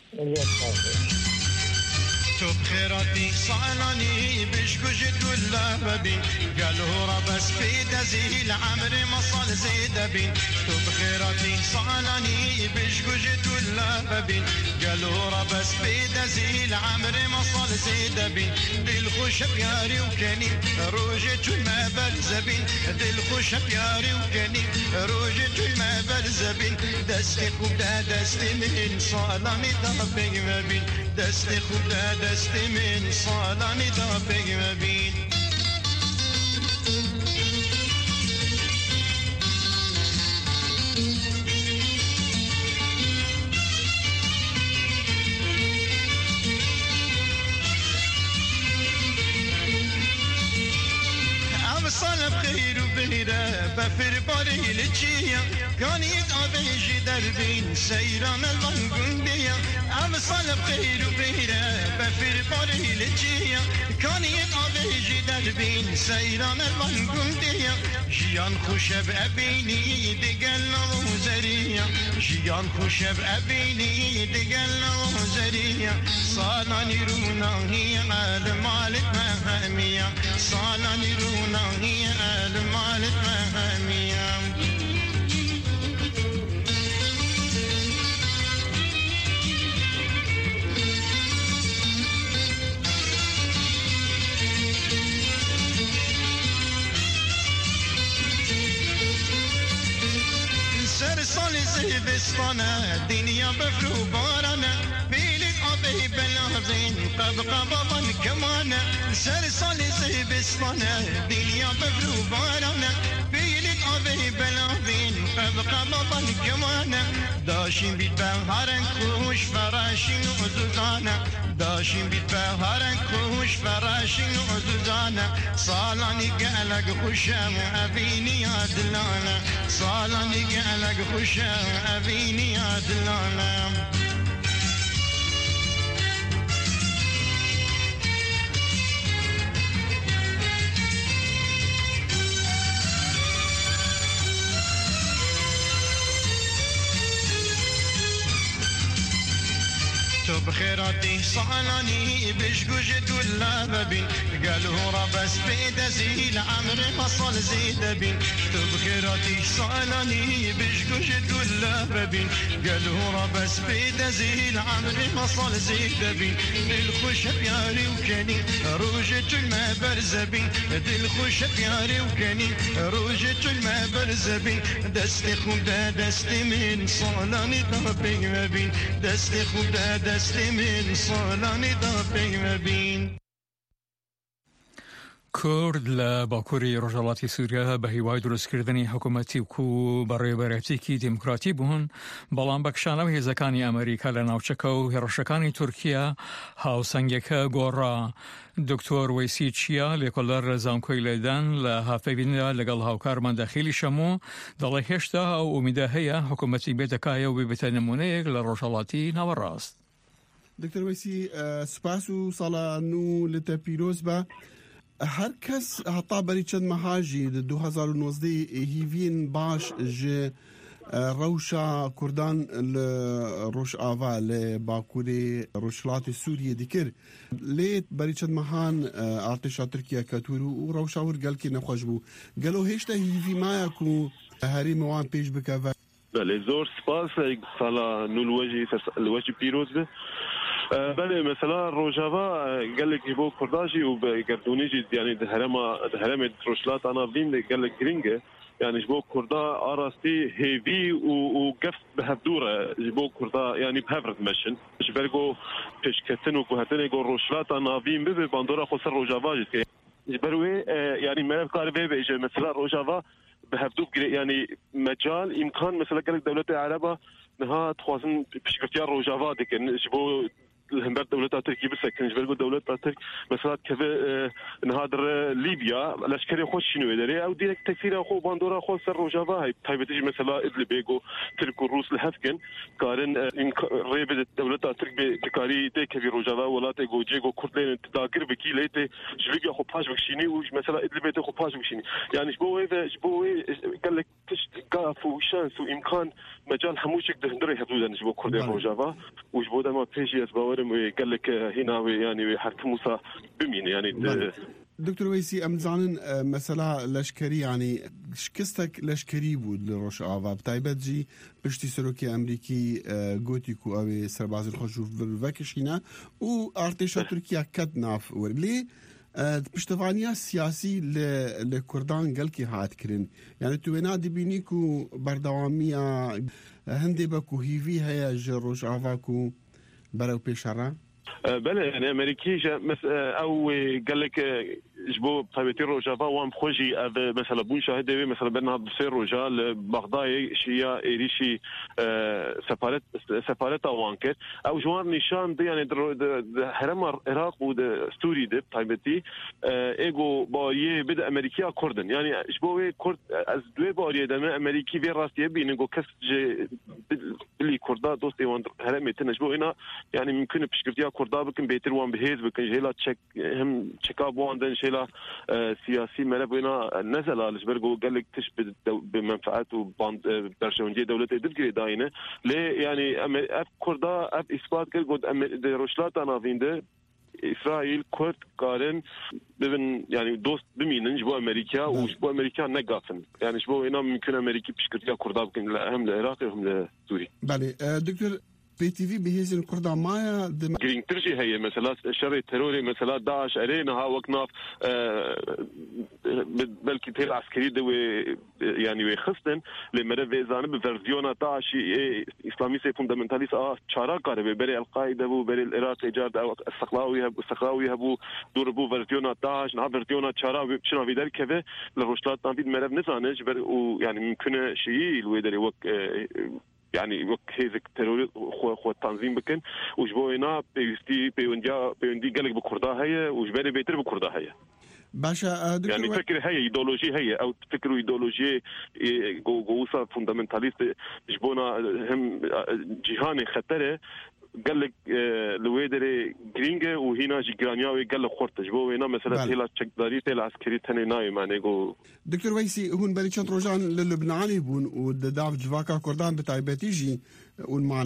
تو بخيراتي صالاني بشكوجت ولا ببين قالوا ربس في دزيل عمري ما صال زيد بين تو بخيراتي صالاني بشكوجت ولا ببين قالوا ربس في دزيل عمري ما صال زيد بين دل خوش بياري وكني روجت ما بلزبين دل خوش بياري وكني روجت ما بلزبين دستي خدا دستي من صالاني ضبي ما بين دستي خدا دستي من صالاني ضبي ما بين صالب خير وبهيرة بفر باري لجيا كان يتعبيجي دربين سيران الوانقندية عم صالب خير وبهيرة بفر باري لجيا كان يتعبيجي دربين سيران الوانقندية جيان خوشب أبيني دقل وزرية جيان خوشب أبيني دقل وزرية صالاني رونا هي عالم مالك مهمية صالاني رونا هي المال المهمية سر صالي زيبستانا دنيا بفرو بارانا بيلك أبي بلازين قبقى بابا كمانا سر صالي زيبستانا دنيا بفرو بارانا بيلك أبي بلازين قبقى بابا كمانا داشين بيت بهارن كوش فراشين وزوزانا داشين بيت بهارن كوش فراشين وزوزانا صالاني قالك خشام أبيني عدلانا صالاني قالك خشام أبيني عدلانا بخيراتي صالاني بشجوج دولا ببين قالوا ربس بيد زيل عمري مصل زيد بين بخيراتي صالاني بشجوج دولا ببين قالوا ربس بيد زيل عمري مصل زيد بين الخوش بياري وكاني روجة الماء برزبين الخوش بياري وكاني روجة الماء برزبين دستي خدا دستي من صالاني ضبي مبين دستي خدا دستي من صالاني ضبي مبين کورد لە باکووری ڕۆژهەڵاتی سووریا بە هیوای دروستکردنی حکوومەتی و بەڕێوەبەرێتێکی دیموکراتی بوون، بەڵام بەکشانەوە هێزەکانی ئەمریکا لە ناوچەکە و هێرشەکانی تورکیا هاوسەنگەکە گۆڕا. دکتۆر وەیسی چیا لێکۆڵەر زانکۆی لێدان لە هافەبیندا لەگەڵ هاوکارمان داخلی شەموو دەڵێ هێشتا ئەو ئومیدە هەیە حکوومەتی بێتەکایە و ببێتە نمونەیەک لە ڕۆژهەڵاتی ناوەڕاست. دکتۆر وەیسی سوپاس و ساڵان و لەتە پیرۆز بە هر کس هەتا بەری چەند مەهاژی لە دو هەزار و نۆزدە هیڤین باش ژێ ڕەوشە کوردان لە ڕۆژئاوا لە باکووری ڕۆژهەڵاتی سووریە دیکرد لێ بەری چەند مەهان ئارتێشا تورکیا کەتور و ڕەوشاور گەلکی نەخۆش بوو گەلۆ هێشتا هیڤی مایەک و هەریمەوان پێش بکە. بله زور سپاس سالا نولوجی الوجه پیروز به بله مثلا روجاوا قال لك يبو كرداجي وبقردوني جي يعني دهرما دهرما تروشلات انا بين قال لك جرينجه يعني جبو كردا ارستي هيفي وقف بهدوره جبو كردا يعني بهفرد مشن جبرغو بشكتن وكهتن يقول روشلات انا بين بي باندورا خسر روجاوا جبروي يعني ما قاربه بيجي مثلا روجاوا بهدوب يعني مجال امكان مثلا قال لك دوله العرب انها توازن بشكتيا روجاوا ديك جبو الهمبر دولة تركيا بسكن جبرجو دولة ترك مثلا كذا نهادر ليبيا الأشكال خوش شنو يدري أو ديرك تكثير أخو باندورا أخو سر روجافا هاي هاي بتيجي مثلا إدلبيجو ترك الروس لهفكن كارن ريبة دولة ترك بكاري تك في روجافا ولا تيجو جيجو كردين تذاكر بكي ليته جبيجي أخو باش بكشيني ومثلا إدلبيت أخو باش بكشيني يعني جبوه إذا جبوه قال لك تش قاف وشانس وإمكان مجال حموشك دهندري حدودا جبوه كردين روجافا وجبوه ده ما بيجي أسبوع قال لك هنا يعني حركموسا بمين يعني دكتور ويسي ام زانن مثلا لشکری يعني شکستك لشکری بود لروش آوا بتایبت جی پشتی سروکی امریکی گوتیکو او سرباز الخوشو وکشینا و ارتشا ترکیا کد ناف ورلی پشتوانیا سیاسی لکردان گل کی هات کرن يعني تو وینا دبینی کو بردوامیا هندی بکو هیوی هیا جروش آوا کو برو بيشارة بله يعني امريكي او قال لك جبو طيبتي روجافا وام خوجي مثلا بون شاهد مثلا بينها بصير رجال بغداد شيا ايريشي سفارت سفارت اوانكر او جوار نشان دي يعني حرم العراق و ستوري دي طيبتي ايجو بايه بدا امريكا كردن يعني جبو كرد از دو بايه دم امريكي في راستي بينغو كس اللي كردا دوستي وان حرمتنا جبو هنا يعني ممكن بشكرتيا كردا بكن بيتر وان بهيز بكن جيلا تشيك هم تشيكاب وان شيلا سياسي ملف هنا نزل على جبرجو قال لك تشبه بمنفعات وباند برشلونجيه دوله ادل داينه ليه يعني اف كردا اف اثبات كل قد روشلات انا فينده اسرائيل كرد قارن ببن يعني دوست بمينن جبو امريكا وجبو امريكا نقافن يعني جبو هنا ممكن امريكي بشكرتيا كردا بكن هم العراق وهم لسوريا. بله دكتور بي تي في بهيز الكردة مايا دم جرين ترجي هي مثلا شر التروري مثلا داعش علينا ها وقناف بلكي تيل عسكري دو يعني ويخصن لمرة ويزانه بفرزيونا داعش إسلامي سي فوندامنتاليس آه شارع قارب بري القاعدة بو بري العراق إيجاد أو السقلاوي هبو السقلاوي هبو دور بو فرزيونا داعش نها فرزيونا شارع بشنا في ذلك كذا للرشلات نبيد مرة نزانه جبر ويعني ممكن شيء الويدري وق يعني وقت هيزك تروري خو خو التنظيم بكن وجبوينا بيستي بيونديا بيوندي قالك بكردا هي وجبري بيتر بكردا هي باشا دكتور يعني فكر هي ايديولوجي هي او تفكروا ايديولوجي جوسا فوندامنتاليست جبونا هم جهاني خطره قال لك لويدري جرينجا وهنا جيرانياوي قال لك خرطج بو هنا مثلا هلا تشكداري تاع العسكري ثاني نايم يعني جو دكتور ويسي هون بليشان روجان للبناني بون وداف جواكا كردان بتاعبتيجي ون معنا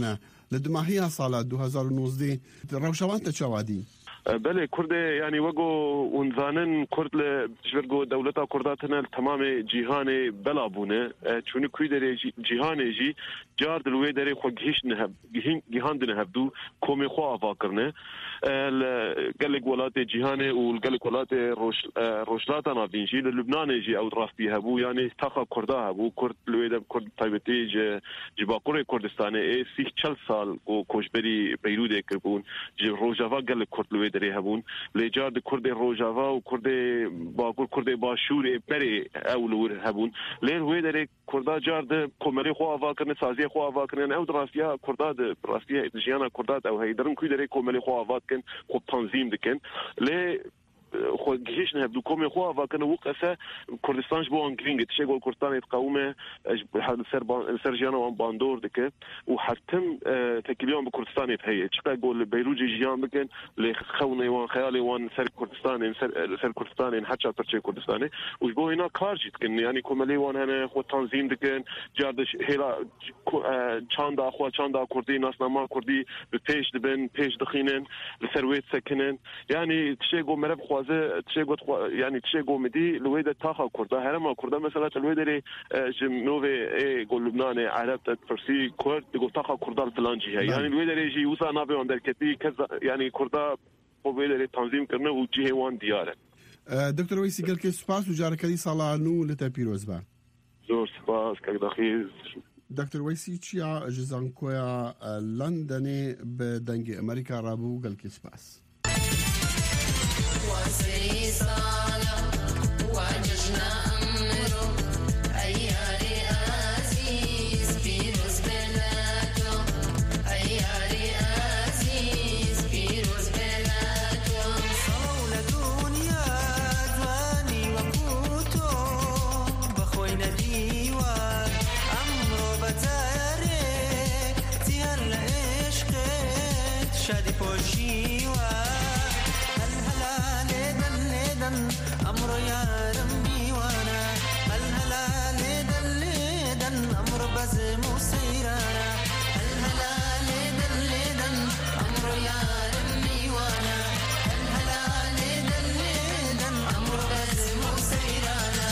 لدماهيها سالا دو هزار و نوزده روشوان تشوادي بله کرد یعنی وگو اونزانن کرد لشورگو دولتا کرداتنا تمام جهان بلا بونه چون کوی در جهان جی جار دلوی در خو گهش نه جهان دنه هبدو کوم خو افاکرنه قالك ولات جهان وقالك ولات روش روشلات انا بينجي لبنان جي او رافي هبو يعني تاخا كردا هبو كرد لويدا كرد تايبتي ج جباكوري كردستان اي سي چل سال کو کوشبری بيروت كربون ج روجاوا قالك كرد لويدا هبون لجار كرد روجاوا وكرد باكور كرد باشور بري اولور هبون لين ويدا كردا جار کومري خو افاكرن سازي خو افاكرن او رافيا كردا رافيا جيانا كردات او هيدرن كوي دري کومري خو افاكرن خو تنظيم دكن ل خو جيش نهبدو كومي خو افاكرن وقفه كردستان جبو انجرينج تشغل كردستان يتقاومه سربان سرجانا وان باندور دك وحتم تكليون بكردستان يتهيئ تشقا قول بيروت جيان بكن لخوني وان خيالي وان سر كردستان سر, سر كردستان حتى ترشي كردستاني وجبو هنا كارجيت كن يعني كوملي وان هنا خو تنظيم دكن جاردش هلا چاندا خو چاندا كردي ناس نما كردي بپیش دبن پیش دخينن لسرويت سكنن يعني تشيغو مرب خوازه تشيغو يعني تشيغو مدي لويدا تاخا كردا هرما كردا مثلا الويدري جنوبي اي قول لبنان عرب تفرسي كرد تقول تاخا كردا الفلانجي يعني الويدري جي وسا نابي وندر كتي كذا يعني كردا ويدري تنظيم كرنا وجهه وان دياره دكتور ويسي قال كي سباس وجاركدي صالانو لتابيروز با زور سباس كداخي دكتور ويسي تشيا جزانكويا لندن بدنج امريكا رابو قال كي سباس وسري صالة وججنا أمره أياري عزيز بيروز بلاتو أياري عزيز بيروز بلاتو صولة دنيا دواني وكوتو بخوينا ديوان أمرو بتاري تيهر لعشقت شادي بوشيوان أمر يا رمي وانا الهلا ليدن ليدن أمر بزم وسيرانا الهلا ليدن ليدن أمر يا رمي وانا الهلا ليدن ليدن أمر بزم وسيرانا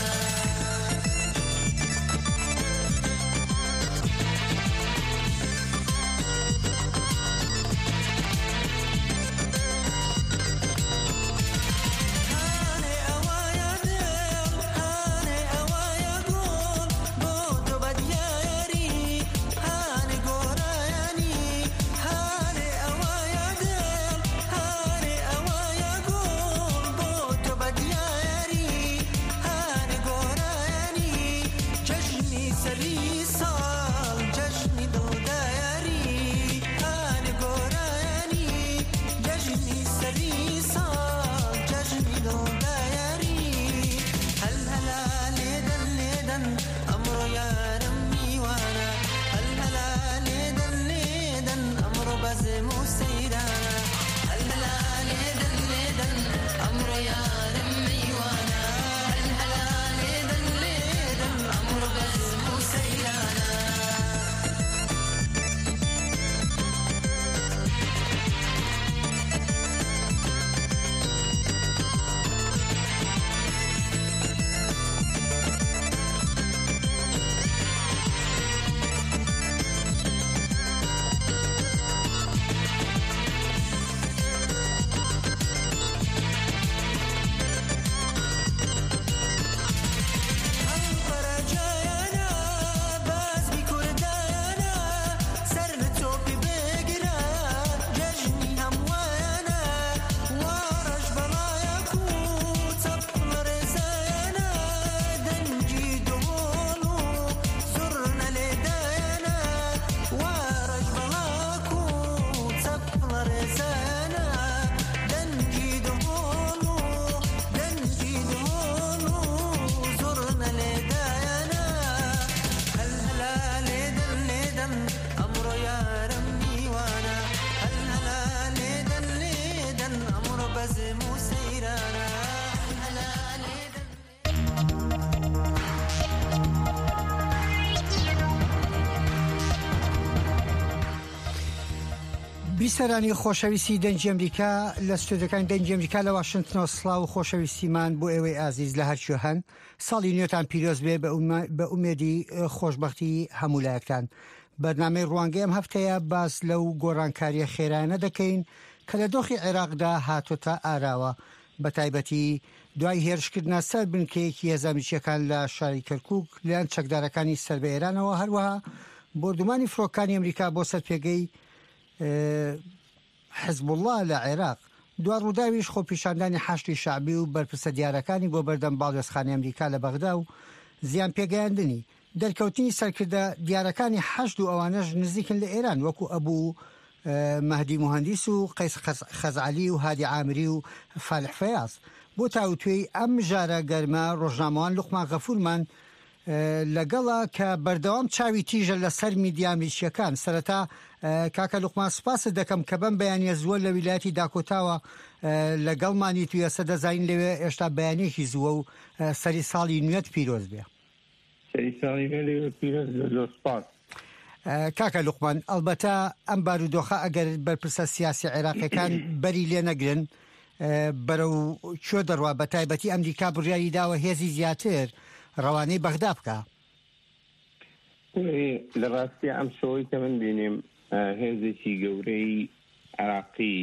بیسەرانی خۆشەویستی دەنگی ئەمریکا لە ستودیۆکانی دەنگی ئەمریکا لە واشنتنەوە سڵاو و خۆشەویستیمان بۆ ئێوەی ئازیز لە هەرچی هەن ساڵی نوێتان پیرۆز بێ بە ئومێدی خۆشبەختی هەمولایەکان. بەرنامەی ڕوانگەی ئەم هەفتەیە باس لەو گۆڕانکاریە خێرانە دەکەین کە لە دۆخی عێراقدا هاتۆتە ئاراوە، بە تایبەتی دوای هێرشکردنە سەر بنکەیەکی هێزە ئەمریکیەکان لە شاری کەرکووک لەلایەن چەکدارەکانی سەر بە ئێرانەوە، هەروەها بردومانی فڕۆکانی ئەمریکا بۆ سەرپێگەی حزب الله لە عێراق، دوا ڕووداویش خۆپیشاندانی حەشتی شعبی و بەرپرسە دیارەکانی بۆ بەردەم باڵێزخانی ئەمریکا لە بەغدا و زیان پێگەیاندنی دەرکەوتنی سەرکردە دیارەکانی حەشد و ئەوانەش نزیکن لە ئێران وەکو ئەبوو مەهدی موهەندیس و قەیس خەزعەلی و هادی عامری و فالح فەیاز. بۆ تاوتوێی ئەم ژارە گەرمە ڕۆژنامەوان لوقمان غەفوورمان لەگەڵە کە بەردەوام چاوی تیژە لەسەر میدیا ئەمریکیەکان. سەرەتا کاکە لوقمان سوپاست دەکەم کە بەم بەیانیە زووە لە ویلایەتی داکۆتاوە لەگەڵمانی توی ئێستا دەزانین لەوێ ئێشتا بەیانێکی زووە و سەری ساڵی نوێت پیرۆز بێ. کاکە لوقمان، ئەلبەتە ئەم بارودۆخە ئەگەر بەرپرسە سیاسی عێراقیەکان بەری لێ نەگرن بەرەو چۆ دەڕوا، بە تایبەتی ئەمریکا بڕیاری داوە هێزی زیاتر ڕەوانەی بەغدا بکە. لە ڕاستی ئەم شۆی کە من بینیم هێزێکی گەورەی عێراقی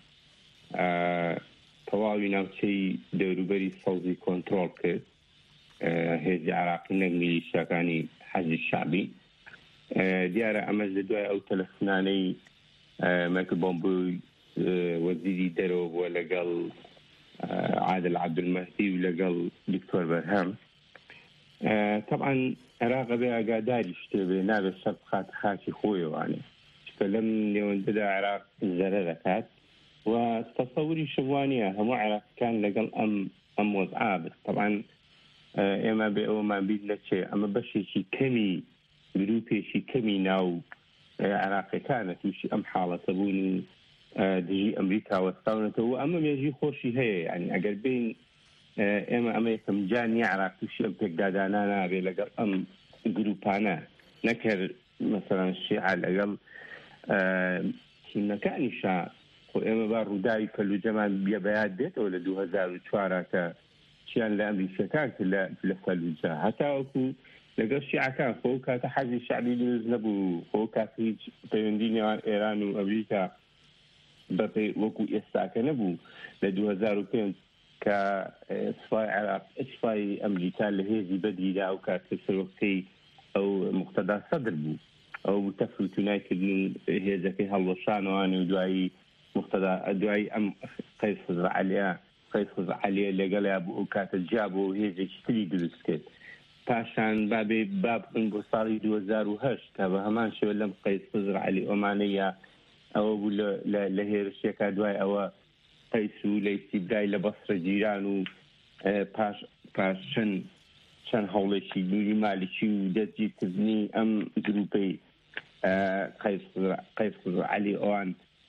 تەواوی ناوچەی دەوروبەری سەوزی کۆنتڕۆڵ کرد، هێزی عێراقی نەک میلیشیاکانی حەزی شعبی. دیارە ئەمەش لە دوای ئەو تەلەفۆنانەی مایکل بۆمبۆی وەزیری دەرەوە بووە لەگەڵ عادل عەبدولمەهدی و لەگەڵ دکتۆر بەرهەم. طبعا عێراق بێ ئاگاداری شتێ بێ نابێت سەر بخاتە خاکی خۆیەوانێ کە لەم نێوەندەدا عێراق زەرە دەکات و تەسەووری شوانیە هەموو عێراقیەکان لەگەڵ ئەم ئەم وەزعا بێت. طبعا ئێمە بێ ئەوەمان بیر نەچێ ئەمە بەشێکی کەمی گروپێکی کەمی ناو عێراقیەکانە تووشی ئەم حاڵەتە بوون و دژی ئەمریکا وەستاونەتەوە و ئەمە مێژی خۆشی هەیە. یعنی ئەگەر بین ئێمە ئەمە یەکەم جانی عێراق تووشی ئەم پێکدادانە نابێ لەگەڵ ئەم گروپانە نەکرد مەسەڵەن شیعە لەگەڵ تیمەکانیشا خۆ ئێمە با ڕووداوی فەلوجەمان بێبەیاد بێتەوە لە دوو هەزار و چوارە کە چیان لە ئەمریکیەکان لە فەلوجە هەتاوەکو لەگەڵ شیعەکان خۆ کاتە حەزی شعبی دروست نەبوو، خۆ کاتە هیچ پەیوەندی نێوان ئێران و ئەمریکا بەپێی وەکو ئێستاکە نەبوو لە دوو هەزار و پێنج کە سوپای عێراق سوپای ئەمریکا لە هێزی بەدیدا و کاتە سەرۆکتەی ئەو مقتەدا سەدر بوو ئەو تەفروتونایکردن هێزەکەی هەڵوەشانەوانێ و دوایی مقتەدا دوایی ئەم قەیس خزعەلیە قەیس خزعەلیە لەگەڵیا بوو ئەو کاتە جا بۆ هێزێکی تری دروست کرد. پاشان بابێ بابن بۆ ساڵی دوو هەزار و هەشت کە بە هەمان شێوە لەم قەیس خزعەلی ئۆمانەیە ئەوە بوو لە هێرشێکا دوای ئەوە قەیس و لەیسی برای لە بەسرە جیران و پاش پاش چەند چەند هەوڵێکی دووری مالیکی و دەستگیرکردنی ئەم گروپەی قەیس خزعەلی ئەوان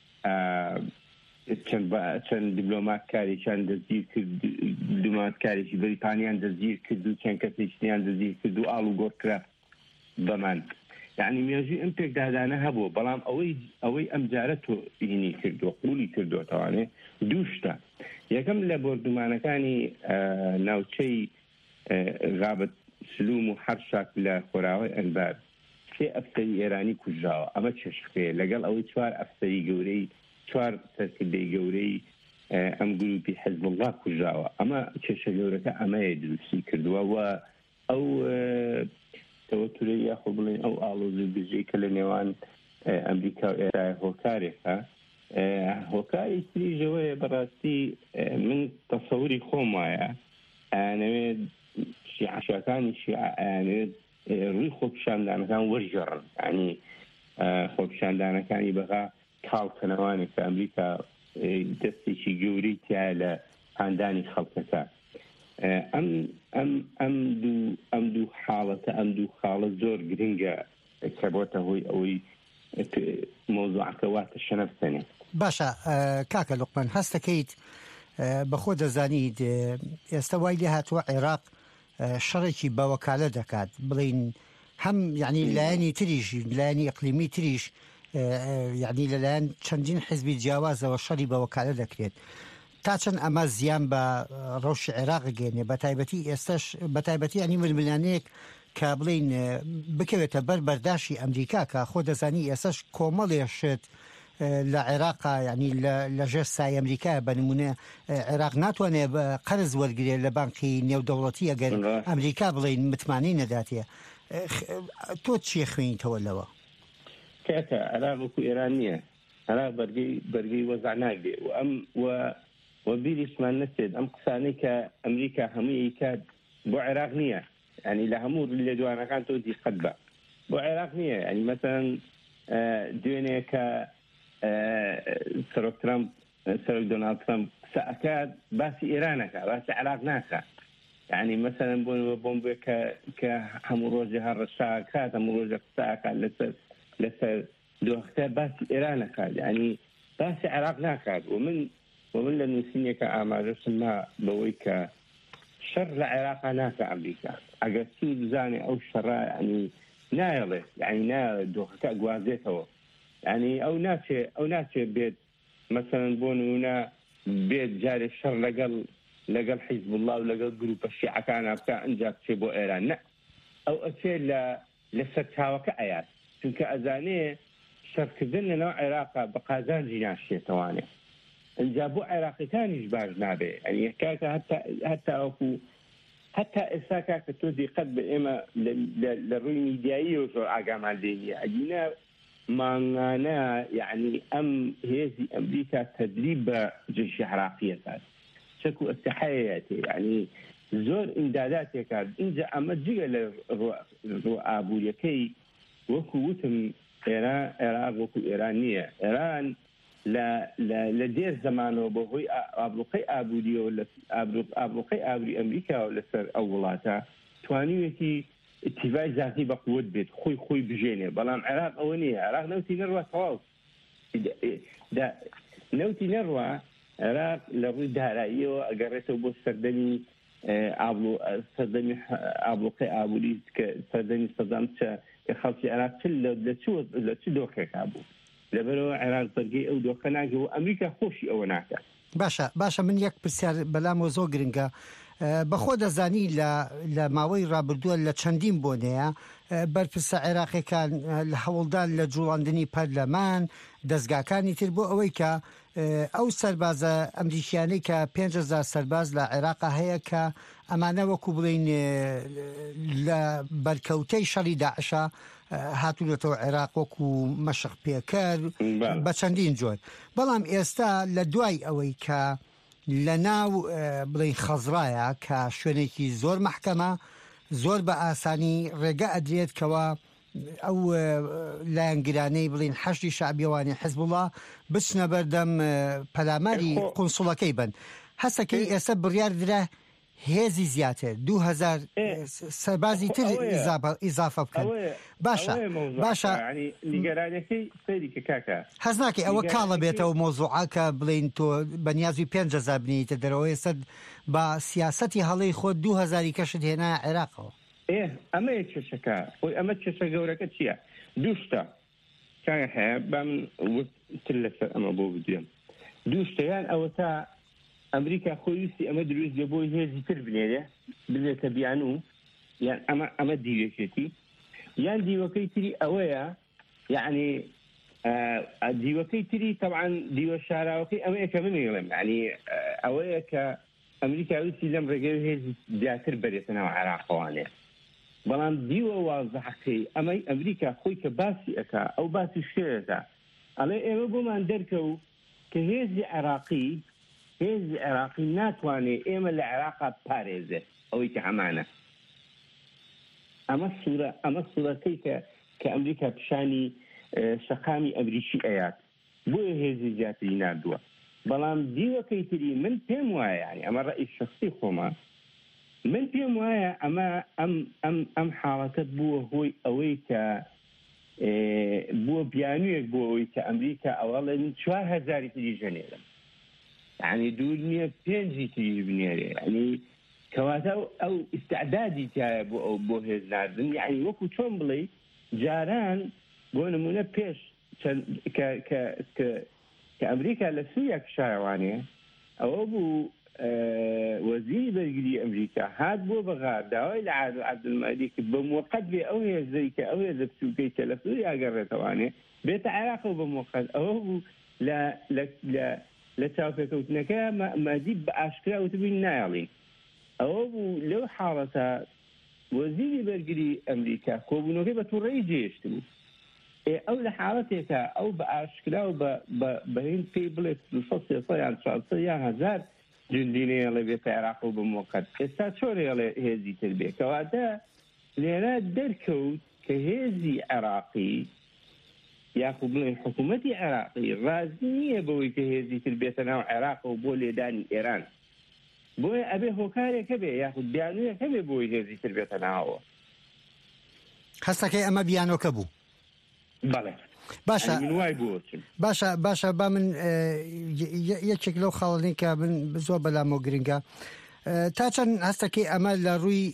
چەند دیپلۆماتکاریشان دەستگیر کرد، دیپلۆماتکارێکی بەریتانیان دەستگیر کرد و چەند کەسێکیان دەستگیر کرد و ئاڵ و گۆڕکرا بەمان. یعنی مێژوی ئەم پێکدادانە هەبوو، بەڵام ئەوەی ئەوەی ئەم جارە تۆ هینی کردو قوڵی کردوتەوانێ دووشتە. یەکەم لە بردومانەکانی ناوچەی غابت سلوم و هەر شاک لە خۆراوەی ئەنبار سێ ئەفسەری ئێرانی کوژراوە. ئەمە چێشخەیە لەگەڵ ئەوەی چوار ئەفسەری گەورەی چوار سەرکردەی گەورەی ئەم گروپی حزب الله کوژراوە. ئەمە کێشە گەورەکە ئەمەیە دروستی کردووە و ئەو تەوەتورەی یاخۆ بڵێن ئەو ئاڵۆزی بژەی کە لە نێوان ئەمریکا و ئێرای هۆکارێکە هۆکاری تریژەوەیە. بەڕاستی من تەسەوری خۆم وایە ئەیانەوێت شیعەکانی ئەیانەوێت ڕووی خۆپیشاندانەکان وەرژێڕن، ینی خۆپیشاندانەکانی بەغا کاڵکەنەوانێک کە ئەمریکا دەستێکی گەورەی تایە لە هاندانی خەڵکەکە. ئەم ئەم ئەم دوو ئەم دوو حاڵەتە ئەم دوو خاڵە زۆر گرنگە کە بۆتە هۆی ئەوەی مۆزوعەکە واتە شەنەفسەنێ. باشە کاکە لوقمان، هەستەکەیت بەخۆ دەزانیت ئێستا وای لێ هاتووە عێراق شەڕێکی بەوەکالە دەکات، بڵین هەم یعنی لایەنی تریش لایەنی ئەقلیمی تریش یعنی لەلایەن چەندین حزبی جیاوازەوە شەری بە وەکالە دەکرێت تا چەند ئەمە زیان بە ڕەوشی عێراق گەێنێ بە تایبەتی ئێستش بە تایبەتی ینی ململانەیەک کە بڵین بکەوێتە بەر بەرداشی ئەمریکا کە خۆ دەزانی ئێستش کۆمەڵێشت لە عێراقا ینی لەژێر سای ئەمریکا بە نمونە عێراق ناتوانێت قەرز وەرگێت لە بانقی نێودەوڵەتی ئەگەر ئەمریکا بڵین متمانەی نەداتێ تۆ چیە خوێنیتەوە لەوە کاتە عێراق وەکو ئێران نییە عێراق بەرگەی بەرگەی وەزع ناگرێ و ئەم و بیریشمان نەچێت ئەم قسانەی کە ئەمریکا هەمووی کات بۆ عێراق نییە ینی لە هەموو لە دوانەکان تۆ دیقەت بە بۆ عێراق نییە ینی مەسەڵەن دوێنێ کە سەرۆک ترامپ سەرۆک دۆناڵد ترامپ قسە ئەکات باسی ئێرانەکە باسی عێراق ناکە ینی مەسەڵەن بۆنەوە بۆم بێ کە هەموو ڕۆژێ هەڕەشا کات هەموو ڕۆژە قسە ئەکات لەسەر لەسەر دۆختە باسی ئێرانەکات ینی باسی عێراق ناکات و من ومن لە نووسینێکە ئاماژەشم ما بەوەی کە شەڕ لە عێراقا ناکە ئەمریکا ئەگەر سوود بزانێ ئەو شەڕە ینی نایەڵێ ینی نایەڵێ دۆخەکە گوازێتەوە ینی ئەو ناچێ ئەو ناچێ بێت مەسەڵەن بۆ نمونە بێت جارێ شەڕ لەگەڵ لەگەڵ حیزب الله و لەگەڵ گروپە شیعەکان بکە ئەنجا بچێ بۆ ئێران نە ئەو ئەچێ لە لەسەر چاوەکە ئەیات چونکە ئەزانێ شەڕکردن لەناو عێراقا بە قازانجی ناشێتەوانێ ئەنجا بۆ عێراقیەکانیش باش نابێ ئەنی کاکە هەتا وەکو هەتا ئێستا کاکە تۆ دیقەت بە ئێمە لە ڕووی میدیاییەوە زۆر ئاگامان لێ نییە ئەگینە مانگانە یعنی ئەم هێزی ئەمریکا تەدریب بە جێشی عێراقیەکات چەک و ئەستەحەیەتێ یعنی زۆر ئیمداداتێکات اینجا ئەمە جگە لە ڕۆ ئابوووریەکەی وەکو وتم ئێران عێراق وەکو ئێران نییە ئێران لە دێر زمانەوە بەهۆی ئابلوقەی ئابووریەوە ئابلوقەی ئابووری ئەمریکاوە لەسەر ئەو وڵاتە توانیوێتی ئیتیڤای ذاتی بە قووت بێت خۆی خۆی بژێنێ بەڵام عێراق ئەوە نییە عێراق نەوتی نەڕوا تەواو نەوتی نەڕوا عێراق لە ڕووی داراییەوە ئەگەڕێتەوە بۆ سەردەمی سەردەمی ئابلوقەی ئابووری کە سەردەمی سەدام چە خەڵکی عێراق لە چ دۆخێکا بوو لەبەرەوە عێراق بەرگەی ئەو دۆخە ناگە و ئەمریکا خۆشی ئەوە ناکات باشە باشە من یەک پرسیار بەلامەوە زۆر گرنگە بەخۆ دەزانی لە ماوەی ڕابردووە لە چەندین بۆنەیە بەرپرسە عێراقیەکان لە هەوڵدان لە جوڵاندنی پەرلەمان دەستگاکانی تر بۆ ئەوەی کە ئەو سەربازە ئەمریکیانەی کە پێنج هەزار سەرباز لە عێراقا هەیە کە ئەمانە وەکو بڵین لە بەرکەوتەی شەڕی داعشە هاتوونەتەوە عێراق وەکو مەشق پێکەر بە چەندین جۆر بەڵام ئێستا لە دوای ئەوەی کە لە ناو بڵین خەزرایە کە شوێنێکی زۆر مەحکەمە زۆر بە ئاسانی ڕێگە ئەدرێت کەوە ئەو لایەنگرانەی بڵین حەشتی شعبیەوانی حیزب الله بچنە بەردەم پەلاماری قونسوڵەکەی بن هەستەکەی ئێستا بڕیار درا هێزی زیاتر دوو هەزار سەربازی تر ئیزافە بکەن باشە باشە نیگەرانەکەی سەیری کاکە حەز ناکەی ئەوە کاڵە بێتەوە مۆزوعاکە بڵین تۆ بەنیازی پێنج هەزار بنیتە دەرەوە ئێستا بە سیاسەتی هەڵەی خۆت دوو هەزاری کەشت هێنا عێراقەوە ئێ ئەمە کێشەکە خۆی ئەمە کێشە گەورەکە چییە دوو شتە کاکە هەیە با من وتر لەسەر ئەمە بۆ بدوێم دوو شتەیان ئەوە تا ئەمریکا خۆی ویستی ئەمە دروست لە بۆی هێزی تر بنێرێ بنێتە بیانوو یان ئەمە ئەمە دیوەکێتی یان دیوەکەی تری ئەوەیە یعنی دیوەکەی تری طبعا دیوە شاراوەکەی ئەوەیە کە منێڵم یعنی ئەوەیە کە ئەمریکا ویستی لەم ڕێگەی هێزی زیاتر بەرێتەوە عێراقەوانێ بەڵام دیوە وازەحەکەی ئەمەی ئەمریکا خۆی کە باسی ئەکا ئەو باسی شێرەکە ئەڵێ ئێمە بۆمان دەرکەوت کە هێزی عێراقی هێزی عێراقی ناتوانێت ئێمە لە عێراقا پارێزێ ئەوەی کە هەمانە ئەمە سوورە ئەمە سوورەکەی کە کە ئەمریکا پیشانی شەقامی ئەمریکی ئەیات بۆیە هێزی زیاتری نردووە بەڵام دیوەکەی تری من پێم وایە یعنی ئەمە ڕەئی شخصی خۆمە من پێم وایە ئەمە ئەم ئەم ئەم حاڵەتە بووە هۆی ئەوەی کە بووە بیانوویەک بۆ ئەوەی کە ئەمریکا ئەوەڵێن چوار هەزاری تری ژەنێرم يعني دوور نییە پێنجی تری بنێرێ ینی کەواتە ئەو ئیستعدادی تایە بۆ ئەو بۆ هێز ناردن یعنی وەکو چۆن بڵێ جاران بۆ نمونە پێش ك ك ك كأمريكا لسوريا كشايوانية أو أبو أه وزير برجلي أمريكا هاد بو بغا داوي لعاد عبد المالك بموقت بأوهي زي كأوهي زبسوكي لسوريا قرر تواني بيت عراق بموقت أو أبو لا لا لا لا تشافك وتنكا ما ما دي بأشكال وتبين نايلين أو أبو لو حارتها وزير برجلي أمريكا كوبنو كيف توري جيش تبو أو لحالتك أو بأشكال أو ب ب بين بيبلت الفصل صيان شخصيا هزار جنديني اللي بيتعرقوا بموقت استشوري اللي هذي تربية كوادا لأن دركو كهذي عراقي ياخذ من حكومتي عراقي رازنية بوي كهذي تربية نوع عراق وبولي داني إيران بوي أبي هوكاري كبي ياخذ بيانوية كبي بوي هذي تربية نوع خاصك أما بيانو كبو بله باشا يعني باشا باشا با من یەکێک لەو خاڵنێکە من زۆر بەلامۆ گرنگە تا چەند هەستەکەی ئەمە لە ڕووی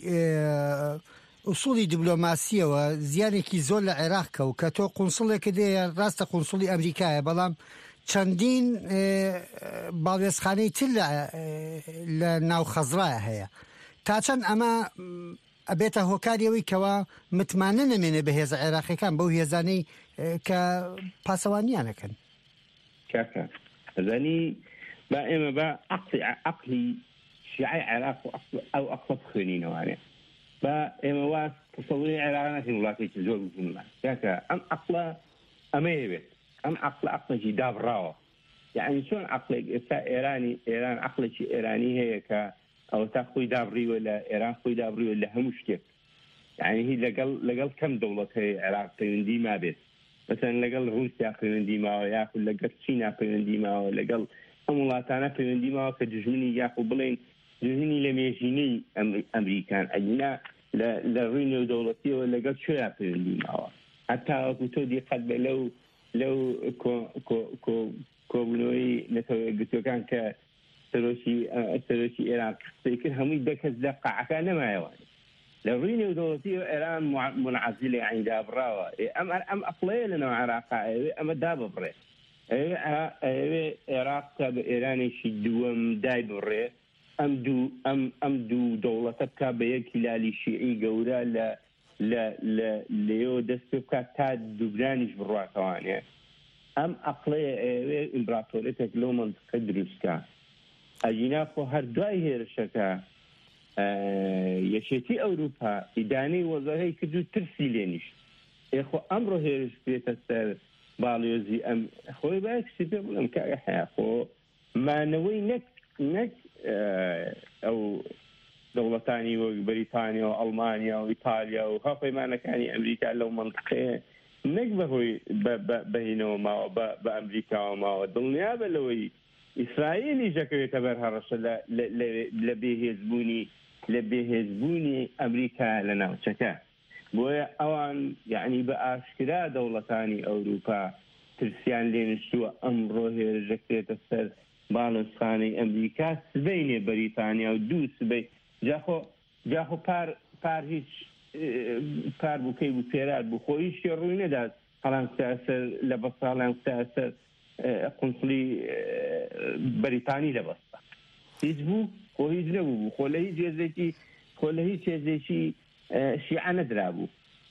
ئوسوڵی دیبلۆماسیەوە زیانێکی زۆر لە عێراق کەوت کە تۆ قونسڵێکە دەیە ڕاستە قونسڵی ئەمریکایە بەڵام چەندین باڵێزخانەی تر لە ناو خەزرایە هەیە تا چەند ئەمە ئەبێتە هۆکاریەوەی کەوا متمانە نەمێنێ بە هێزە عێراقیەکان بەو هێزانەی کە پاسەوانیانەکەن كاكا هذاني با إما با عقلي عقلي شيعي عراق أو أقصى خنين وانه با إما واس تصوري عراقنا في ملاقي تزوج بالله كاكا أم عقله أميبه أم عقل عقل شيء داب راو يعني شلون عقلك إسا إيراني إيران عقل شيء إيراني هي كا أو تأخذ دابري ولا إيران خوي دابري ولا همشتك يعني هي لقل لقل كم دولة هي عراق تندي ما بس مثلا لقل روسيا قيمندي ما ياكل لقل الصين قيمندي ما لقل أمولاتنا قيمندي ما كجزمني ياكل بلين جزمني لم يجيني أمريكان أجنا لا لا رينو دولتي ولا لقل شو قيمندي ما حتى أقول دي قد لو لو كو كو كو كوبنوي نتوي قلت كان ك سروشي سروشي إيران سيكون هم يدك الزقة كان ما يواني لو رينو دولتي إيران منعزلة عن دابراوة أم أم أقليل لنا عراق أم داب بري أي عراق تاب إيراني شدوم داي بري أم دو أم أم دو دولة تبقى بيكلالي شيعي جورا لا لا لا ليو دستبقى تاد دبرانيش بروا كوانيا أم أقليل إمبراطوريتك لو منطقة دروسكا أجناكو هردواي هيرشكا آه يشتي أوروبا إداني وظهي كدو ترسيلينيش إخو أمره هيرش بيت السر باليوزي أم أخوي باك سيبه أم كايحيا أخو ما نوي نك نك آه أو دولتاني وبريطانيا وألمانيا وإيطاليا وخافي ما نكاني أمريكا لو منطقة نك بهوي بهينو ما بأمريكا وما والدنيا بلوي إسرائيلي جاكوي تبرها رسول لبيه يزبوني لبيه يزبوني أمريكا لنا وشكا بويا أوان يعني بأشكرا دولتاني أوروبا ترسيان لين الشوى أمره رجكتة السر بالنسخاني أمريكا سبيني بريطانيا ودو سبي جاخو جاخو بار بار هيش بار بوكي بوكيرات بخويش يروينه داد حالان سأسر لبصالان سأسر قنصلي بريطاني لبسطة يجبو هو يجنبو خلا يجي زيكي خلا يجي زيكي شيعة ندرابو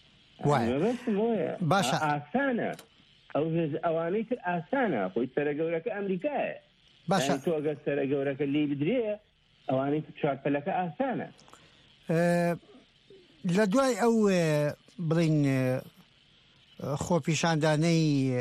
بس هو باشا آسانة أو أوانيت آسانة خو يترجورك أمريكا باشا يعني تو أجا ترجورك اللي بدريه أوانيت تشارك لك آسانة أه لدواي أو بلين خو بيشانداني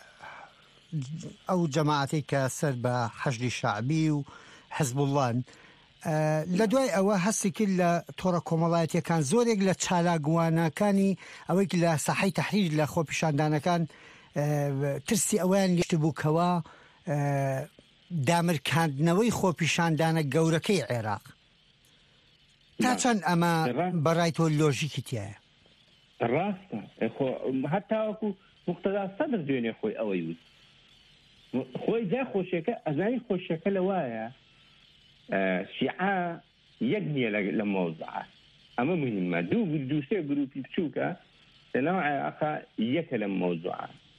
أو جماعتي كسر بحشد شعبي وحزب الله أه لدواي أو هسي كل تورا كومالاتي كان زوريك لتشالاقوانا كاني أويك لصحي تحرير لخو بشاندانا كان أه ترسي أوان يشتبو كوا أه دامر كان نوي خو بشاندانا قوركي عراق تاچن أما برايتو اللوجيكي تياه الراسة حتى أكو مقتضى الصدر دوني أخوي أويوز خوي ذا خوشكة أزاي خوشكة لوايا آه شيعة يجني لموضوعه أما مهمة دو بدو سي جروبي بشوكة تنوع أخا يكلم موضوعه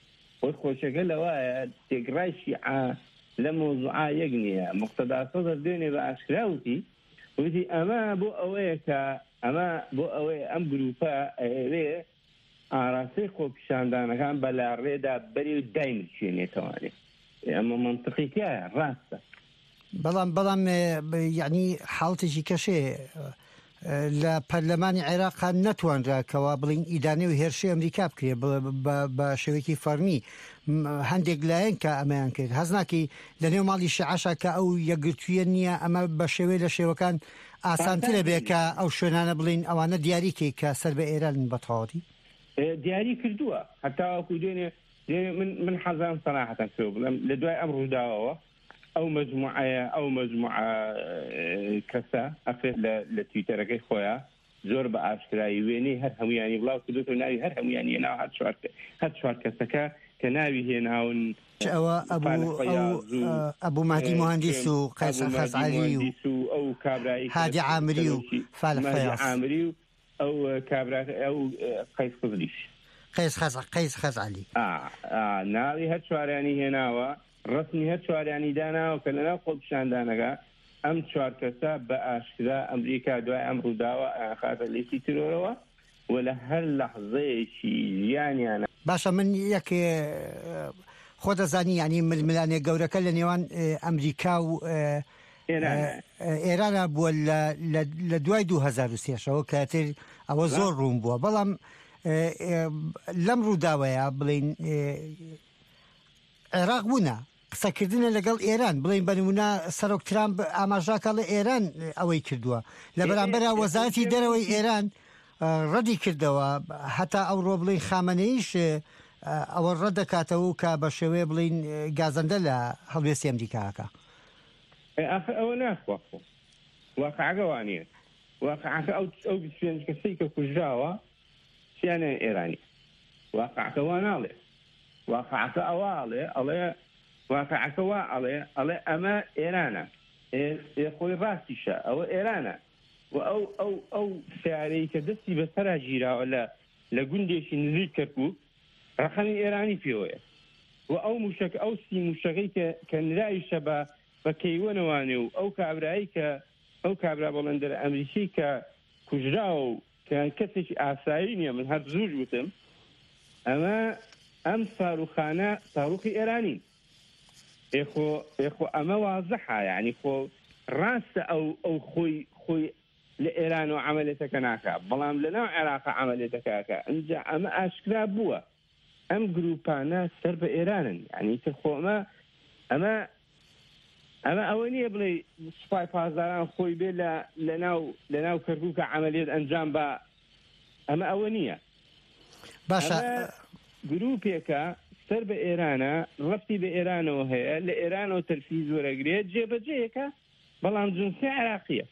وخۆشەکە لەوایە تێگڕای شیعە لە مۆزوعا یەک نییە. مقتەدا سەدر دوێنێ بە ئاشکراوتی وتی ئەمە بۆ ئەوەیە کە ئەمە بۆ ئەوەیە ئەم گروپە ئەوێ ئاراستەی خۆپیشاندانەکان بەلاڕێدا بەری و دایمشێنێتەوانێت. ئەمە منطقیتیە ڕاستە. بەڵام بەڵام یعنی حاڵتێکی کەشێ لە پەرلەمانی عێراقا نەتوانراکەوە بڵین ئیدانێ و هێرشی ئەمریکا بکرێ بە شێوەیەکی فەرمی. هەندێک لایەن کە ئەمەیان کرد هەزناکی لە نێو ماڵی شیعەشە کە ئەو یەکگرتوویە نییە ئەمە بە شێوەیە لە شێوەکان ئاسانترە بێ کە ئەو شوێنانە بڵین ئەوانە دیاریکەی کە سەر بە ئێران بەتەواوەتی دیاری کردووە. هەتاوەکو دوێنێ من من حەزام سەراحەتەن پێ بڵێم لە دوای ئەم ڕووداوەوە ئەو مجموعەیە ئەو مجموعە کەسە ئەفێت لە تویتەرەکەی خۆیان زۆر بە ئاشکرایی وێنەی هەر هەمویانی بڵاو کردوتە و ناوی هەر هەمویانی ناو هەر چوار کەسەکە کە ناوی هێناون ئەوە ئەبوو مهدی مهندس و قەیس خەزعەلی و ئەو کابرایی هادی عامری و فالح فەیاض عامری و ئەو کابرا ئەو قەیس خزریش قەیس قەیس خەزعەلی ناوی هەر چوارانی هێناوە ڕسمی هەر چوارانی داناوە کە لەناو خۆپیشاندانەکە ئەم چوار کەسە بە ئاشکرا ئەمریکا دوای ئەم ڕووداوە خاتە لێسی ترۆرەوە و لە هەر لەحظەیەکی ژیانیانە. باشە من یەک خۆ دەزانی ینی ململانێ گەورەکە لە نێوان ئەمریکا و ئێرانە بووە لە دوای دو هەزار و سێشەوە کاتر ئەوە زۆر ڕوون بووە. بەڵام لەم ڕووداوەیە بڵین عێراق بوونە قسەکردنە لەگەڵ ئێران بڵین بەنمونە سەرۆک ترامپ ئاماژاکە لە ئێران ئەوەی کردووە لە بەرامبەر وەزارەتی دەرەوەی ئێران ڕەدی کردەوە. هەتا ئەو ڕۆ بڵین خامنەیش ئەوە ڕەت دەکاتەوە کە بە شێوەیە بڵین گازەندە لە هەڵوێستی ئەمریکاکە. ئەوە ناخوا واقعەکە وانە واقعەکە ئەو ئەو پێنج کەسەی کە کوژراوە سیانە ئێرانی واقعەکە وا ناڵێ واقعەکە ئەواڵێ ئەڵێ واقعەکە وا ئەڵێ ئەڵێ ئەمە ئێرانە خۆی ڕاستیشە ئەوە ئێرانە و ئەو ئەو ئەو سیارەی کە دەستی بەسەرا ژیراوە لە لە گوندێکی نزیک کەرکووک ڕقەمی ئێرانی پێوەیە و ئەو موشک ئەو سی موشەکەی کە نرایشە بە بە کەیوەنەوانێ و ئەو کابرایی کە ئەو کابرا بەڵەندەر ئەمریکی کە کوژراوە و کە کەسێکی ئاسایی نییە من هەر زوو وتم ئەمە ئەم ساروخانە ساروخی ئێرانی ئێخۆ ئێخۆ ئەمە وازەحە یعنی خۆ ڕاستە ئەو ئەو خۆی خۆی لە ئێران و عملێتەکە ناکە بەڵام لەناو عێراق عملێتەکەکە ئەمجا ئەمە ئاشکرا بووە ئەم گروپانە سەر بە ئێرانن یعنی تر خۆ ئەمە ئەمە ئەمە ئەوە نییە بڵێ سوپای پازداران خۆی بێ لە لەناو لەناو کەرکووکە عملێت ئەنجام بە ئەمە ئەوە نییە. باشە گروپێکە سەر بە ئێرانە ڕەفتی بە ئێرانەوە هەیە لە ئێرانەوە تەرفیز وەرەگرێت جێبەجێیەکە بەڵام جنسی عێراقیە.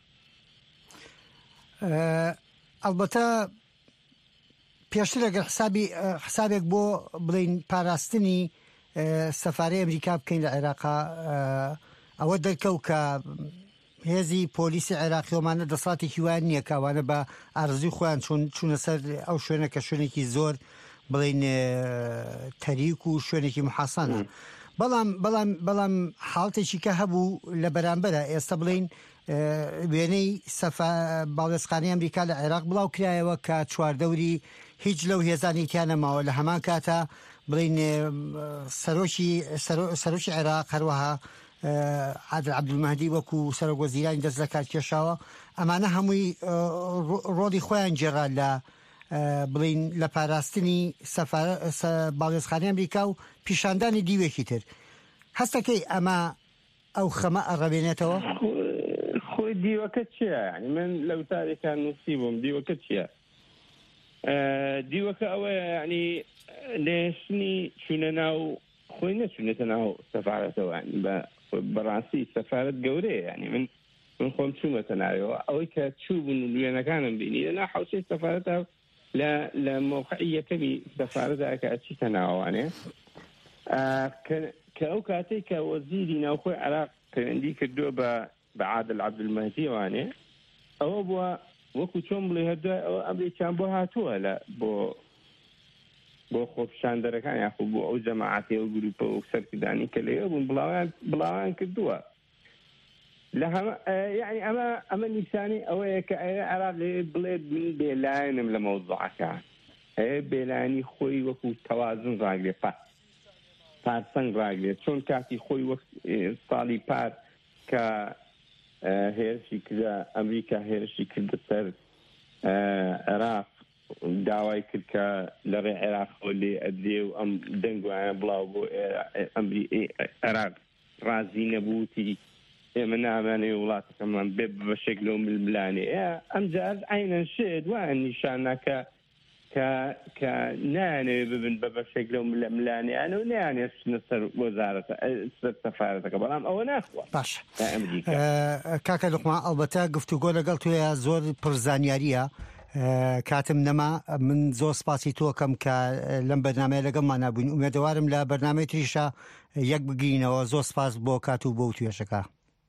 ئەلبەتە پێشتر ئەگەر حسابی حسابێک بۆ بڵین پاراستنی سەفارەی ئەمریکا بکەین لە عێراقا ئەوە دەرکەوت کە هێزی پۆلیسی عێراقیۆمانە دەسڵاتێکی وان نییە کاوانە بە ئارزوی خۆیان چون چوونە سەر ئەو شوێنە کە شوێنێکی زۆر بڵین تەریک و شوێنێکی محاسانە. بەڵام بەڵام بەڵام حاڵتێکی کە هەبوو لە بەرامبەرە ئێستا بڵین وێنەی باڵێزخانەی ئەمریکا لە عێراق بڵاو کرایەوە کە چواردەوری هیچ لەو هێزانی تیانەماوە لە هەمان کاتە بڵین سەرۆکی عێراق هەروەها عادل عەبدولمەهدی وەکو سەرۆک وەزیرانی دەست لە کار کێشاوە ئەمانە هەمووی ڕۆڵی خۆیان جێڕا لە بڵین لە پاراستنی باڵێزخانەی ئەمریکا و پیشاندانی دیوێکی تر. هەستەکەی ئەمە ئەو خەمە ئەڕەبێنێتەوە؟ خۆی دیوەکە چییە؟ ینی من لەو تارێکان نووسی بووم دیوەکە چییە؟ دیوەکە ئەوەیە ینی لێشتنی چوونە ناو خۆی نەچوونێتە ناو سەفارەتەوە بە بەڕاستی سەفارەت گەورەیە ینی من من خۆم چوومەتە ناوەوە ئەوەی کە چوو بوون و وێنەکانم بینی لە ناو حوسەی سەفارەتە لە لە مۆقعی یەکەمی سەفارەتە کە ئەچیتە ناوانێ کە ئەو کاتێک کە وەزیری ناوخۆی عێراق پەیوەندی کردووە بە بە عادل عەبدولمەهدی وانێ ئەوە بووە وەکو چۆن بڵێ هەردوای ئەوە ئەمریکیان بۆ هاتووە لە بۆ بۆ خۆپیشاندەرەکان یاخۆ بۆ ئەو جەماعەتی ئەو گروپە و سەرکردانی کە لێ بوون بڵاویان بڵاویان کردووە لە هەمە یعنی ئەمە ئەمە نیشانی ئەوەیە کە ئەگە عێراق لێ بڵێت من بێلایەنم لە مەوزوعەکان هەیە بێلایەنی خۆی وەکو تەوازن ڕاگرێ پا پارسەنگ ڕاگرێت چۆن کاتی خۆی وەک ساڵی پار کە هێرشی کردە ئەمریکا هێرشی کردە سەر عێراق داوای کرد کە لە ڕێ عێراقەوە لێ ئەدرێ و ئەم دەنگوایە بڵاو بۆ عێراق ڕازی نەبووتی ئێمە نامانەوێ وڵاتەکەمان بێ بەشێک لەو ململانێ ئەم جار عینەن شێت وایە نیشانەکە کە نانەوێ ببن بە بەشێک لەو ململانیانە و نیانێت چنە سەر وەزارەتە سەر سەفارەتەکە بەڵام ئەوە ناخوە باش کاکە لوقمان ئەڵبەتە گفتوگۆ لەگەڵ توێ زۆر پرزانیاریە کاتم نەما من زۆر سپاسی تۆکەم کە لەم بەرنامەیە لەگەڵمان نبووین ئومێدەوارم لە بەرنامەی تریشە یەک بگینەوە زۆر سپاس بۆ کات و بۆ توێشەکە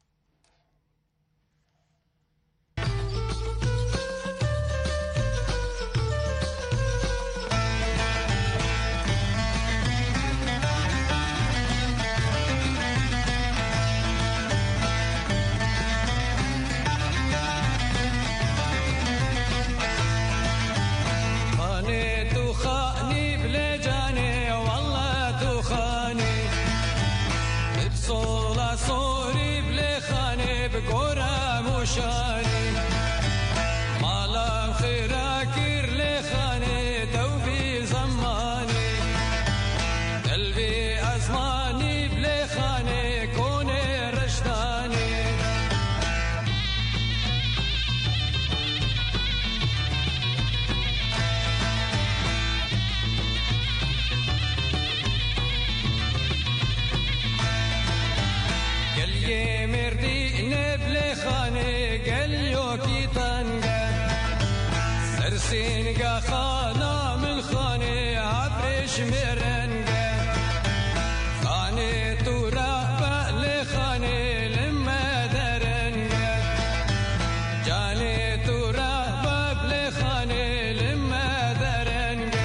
سینگا خانه من خانه عبرش مرنگه خانه تو را بل خانه لما درنگه جانه تو را بل خانه لما درنگه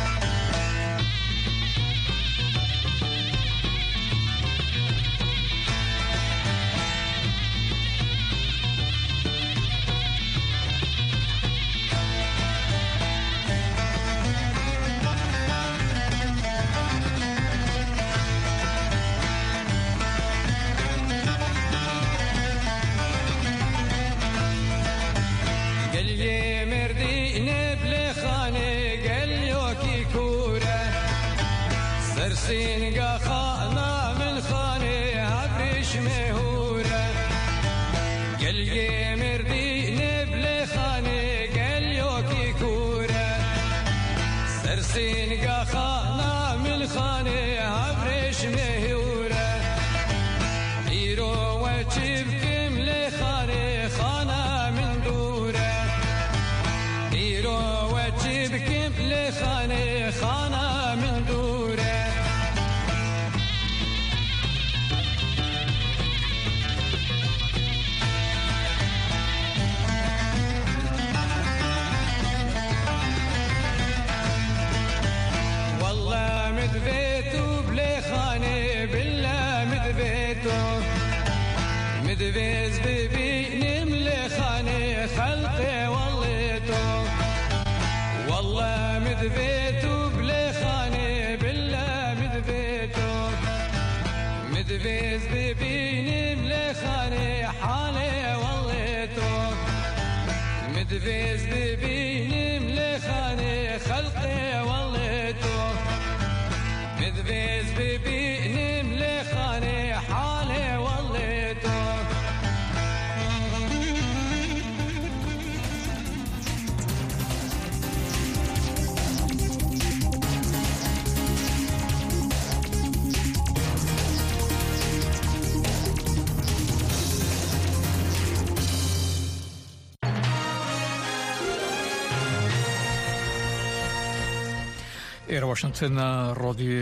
سینگا خانه من خانه عبرش مهوره گل یه مردی نبل خانه گل یوکی کوره سر سینگا خانه من خانه عبرش مهوره ایرو و چیبکم لخانه خانه من دوره ایرو و چیبکم لخانه خانه من دوره مدبيز ببينم لخاني خلقي وليتو والله مدبيتو بلخاني بالله مدبيتو مدبيز ببينم لخاني حالي وليتو مدبيز ببينم لخاني خلقي وليتو مدبيز ببينم لخاني حالي وليتو Era Washington, راديو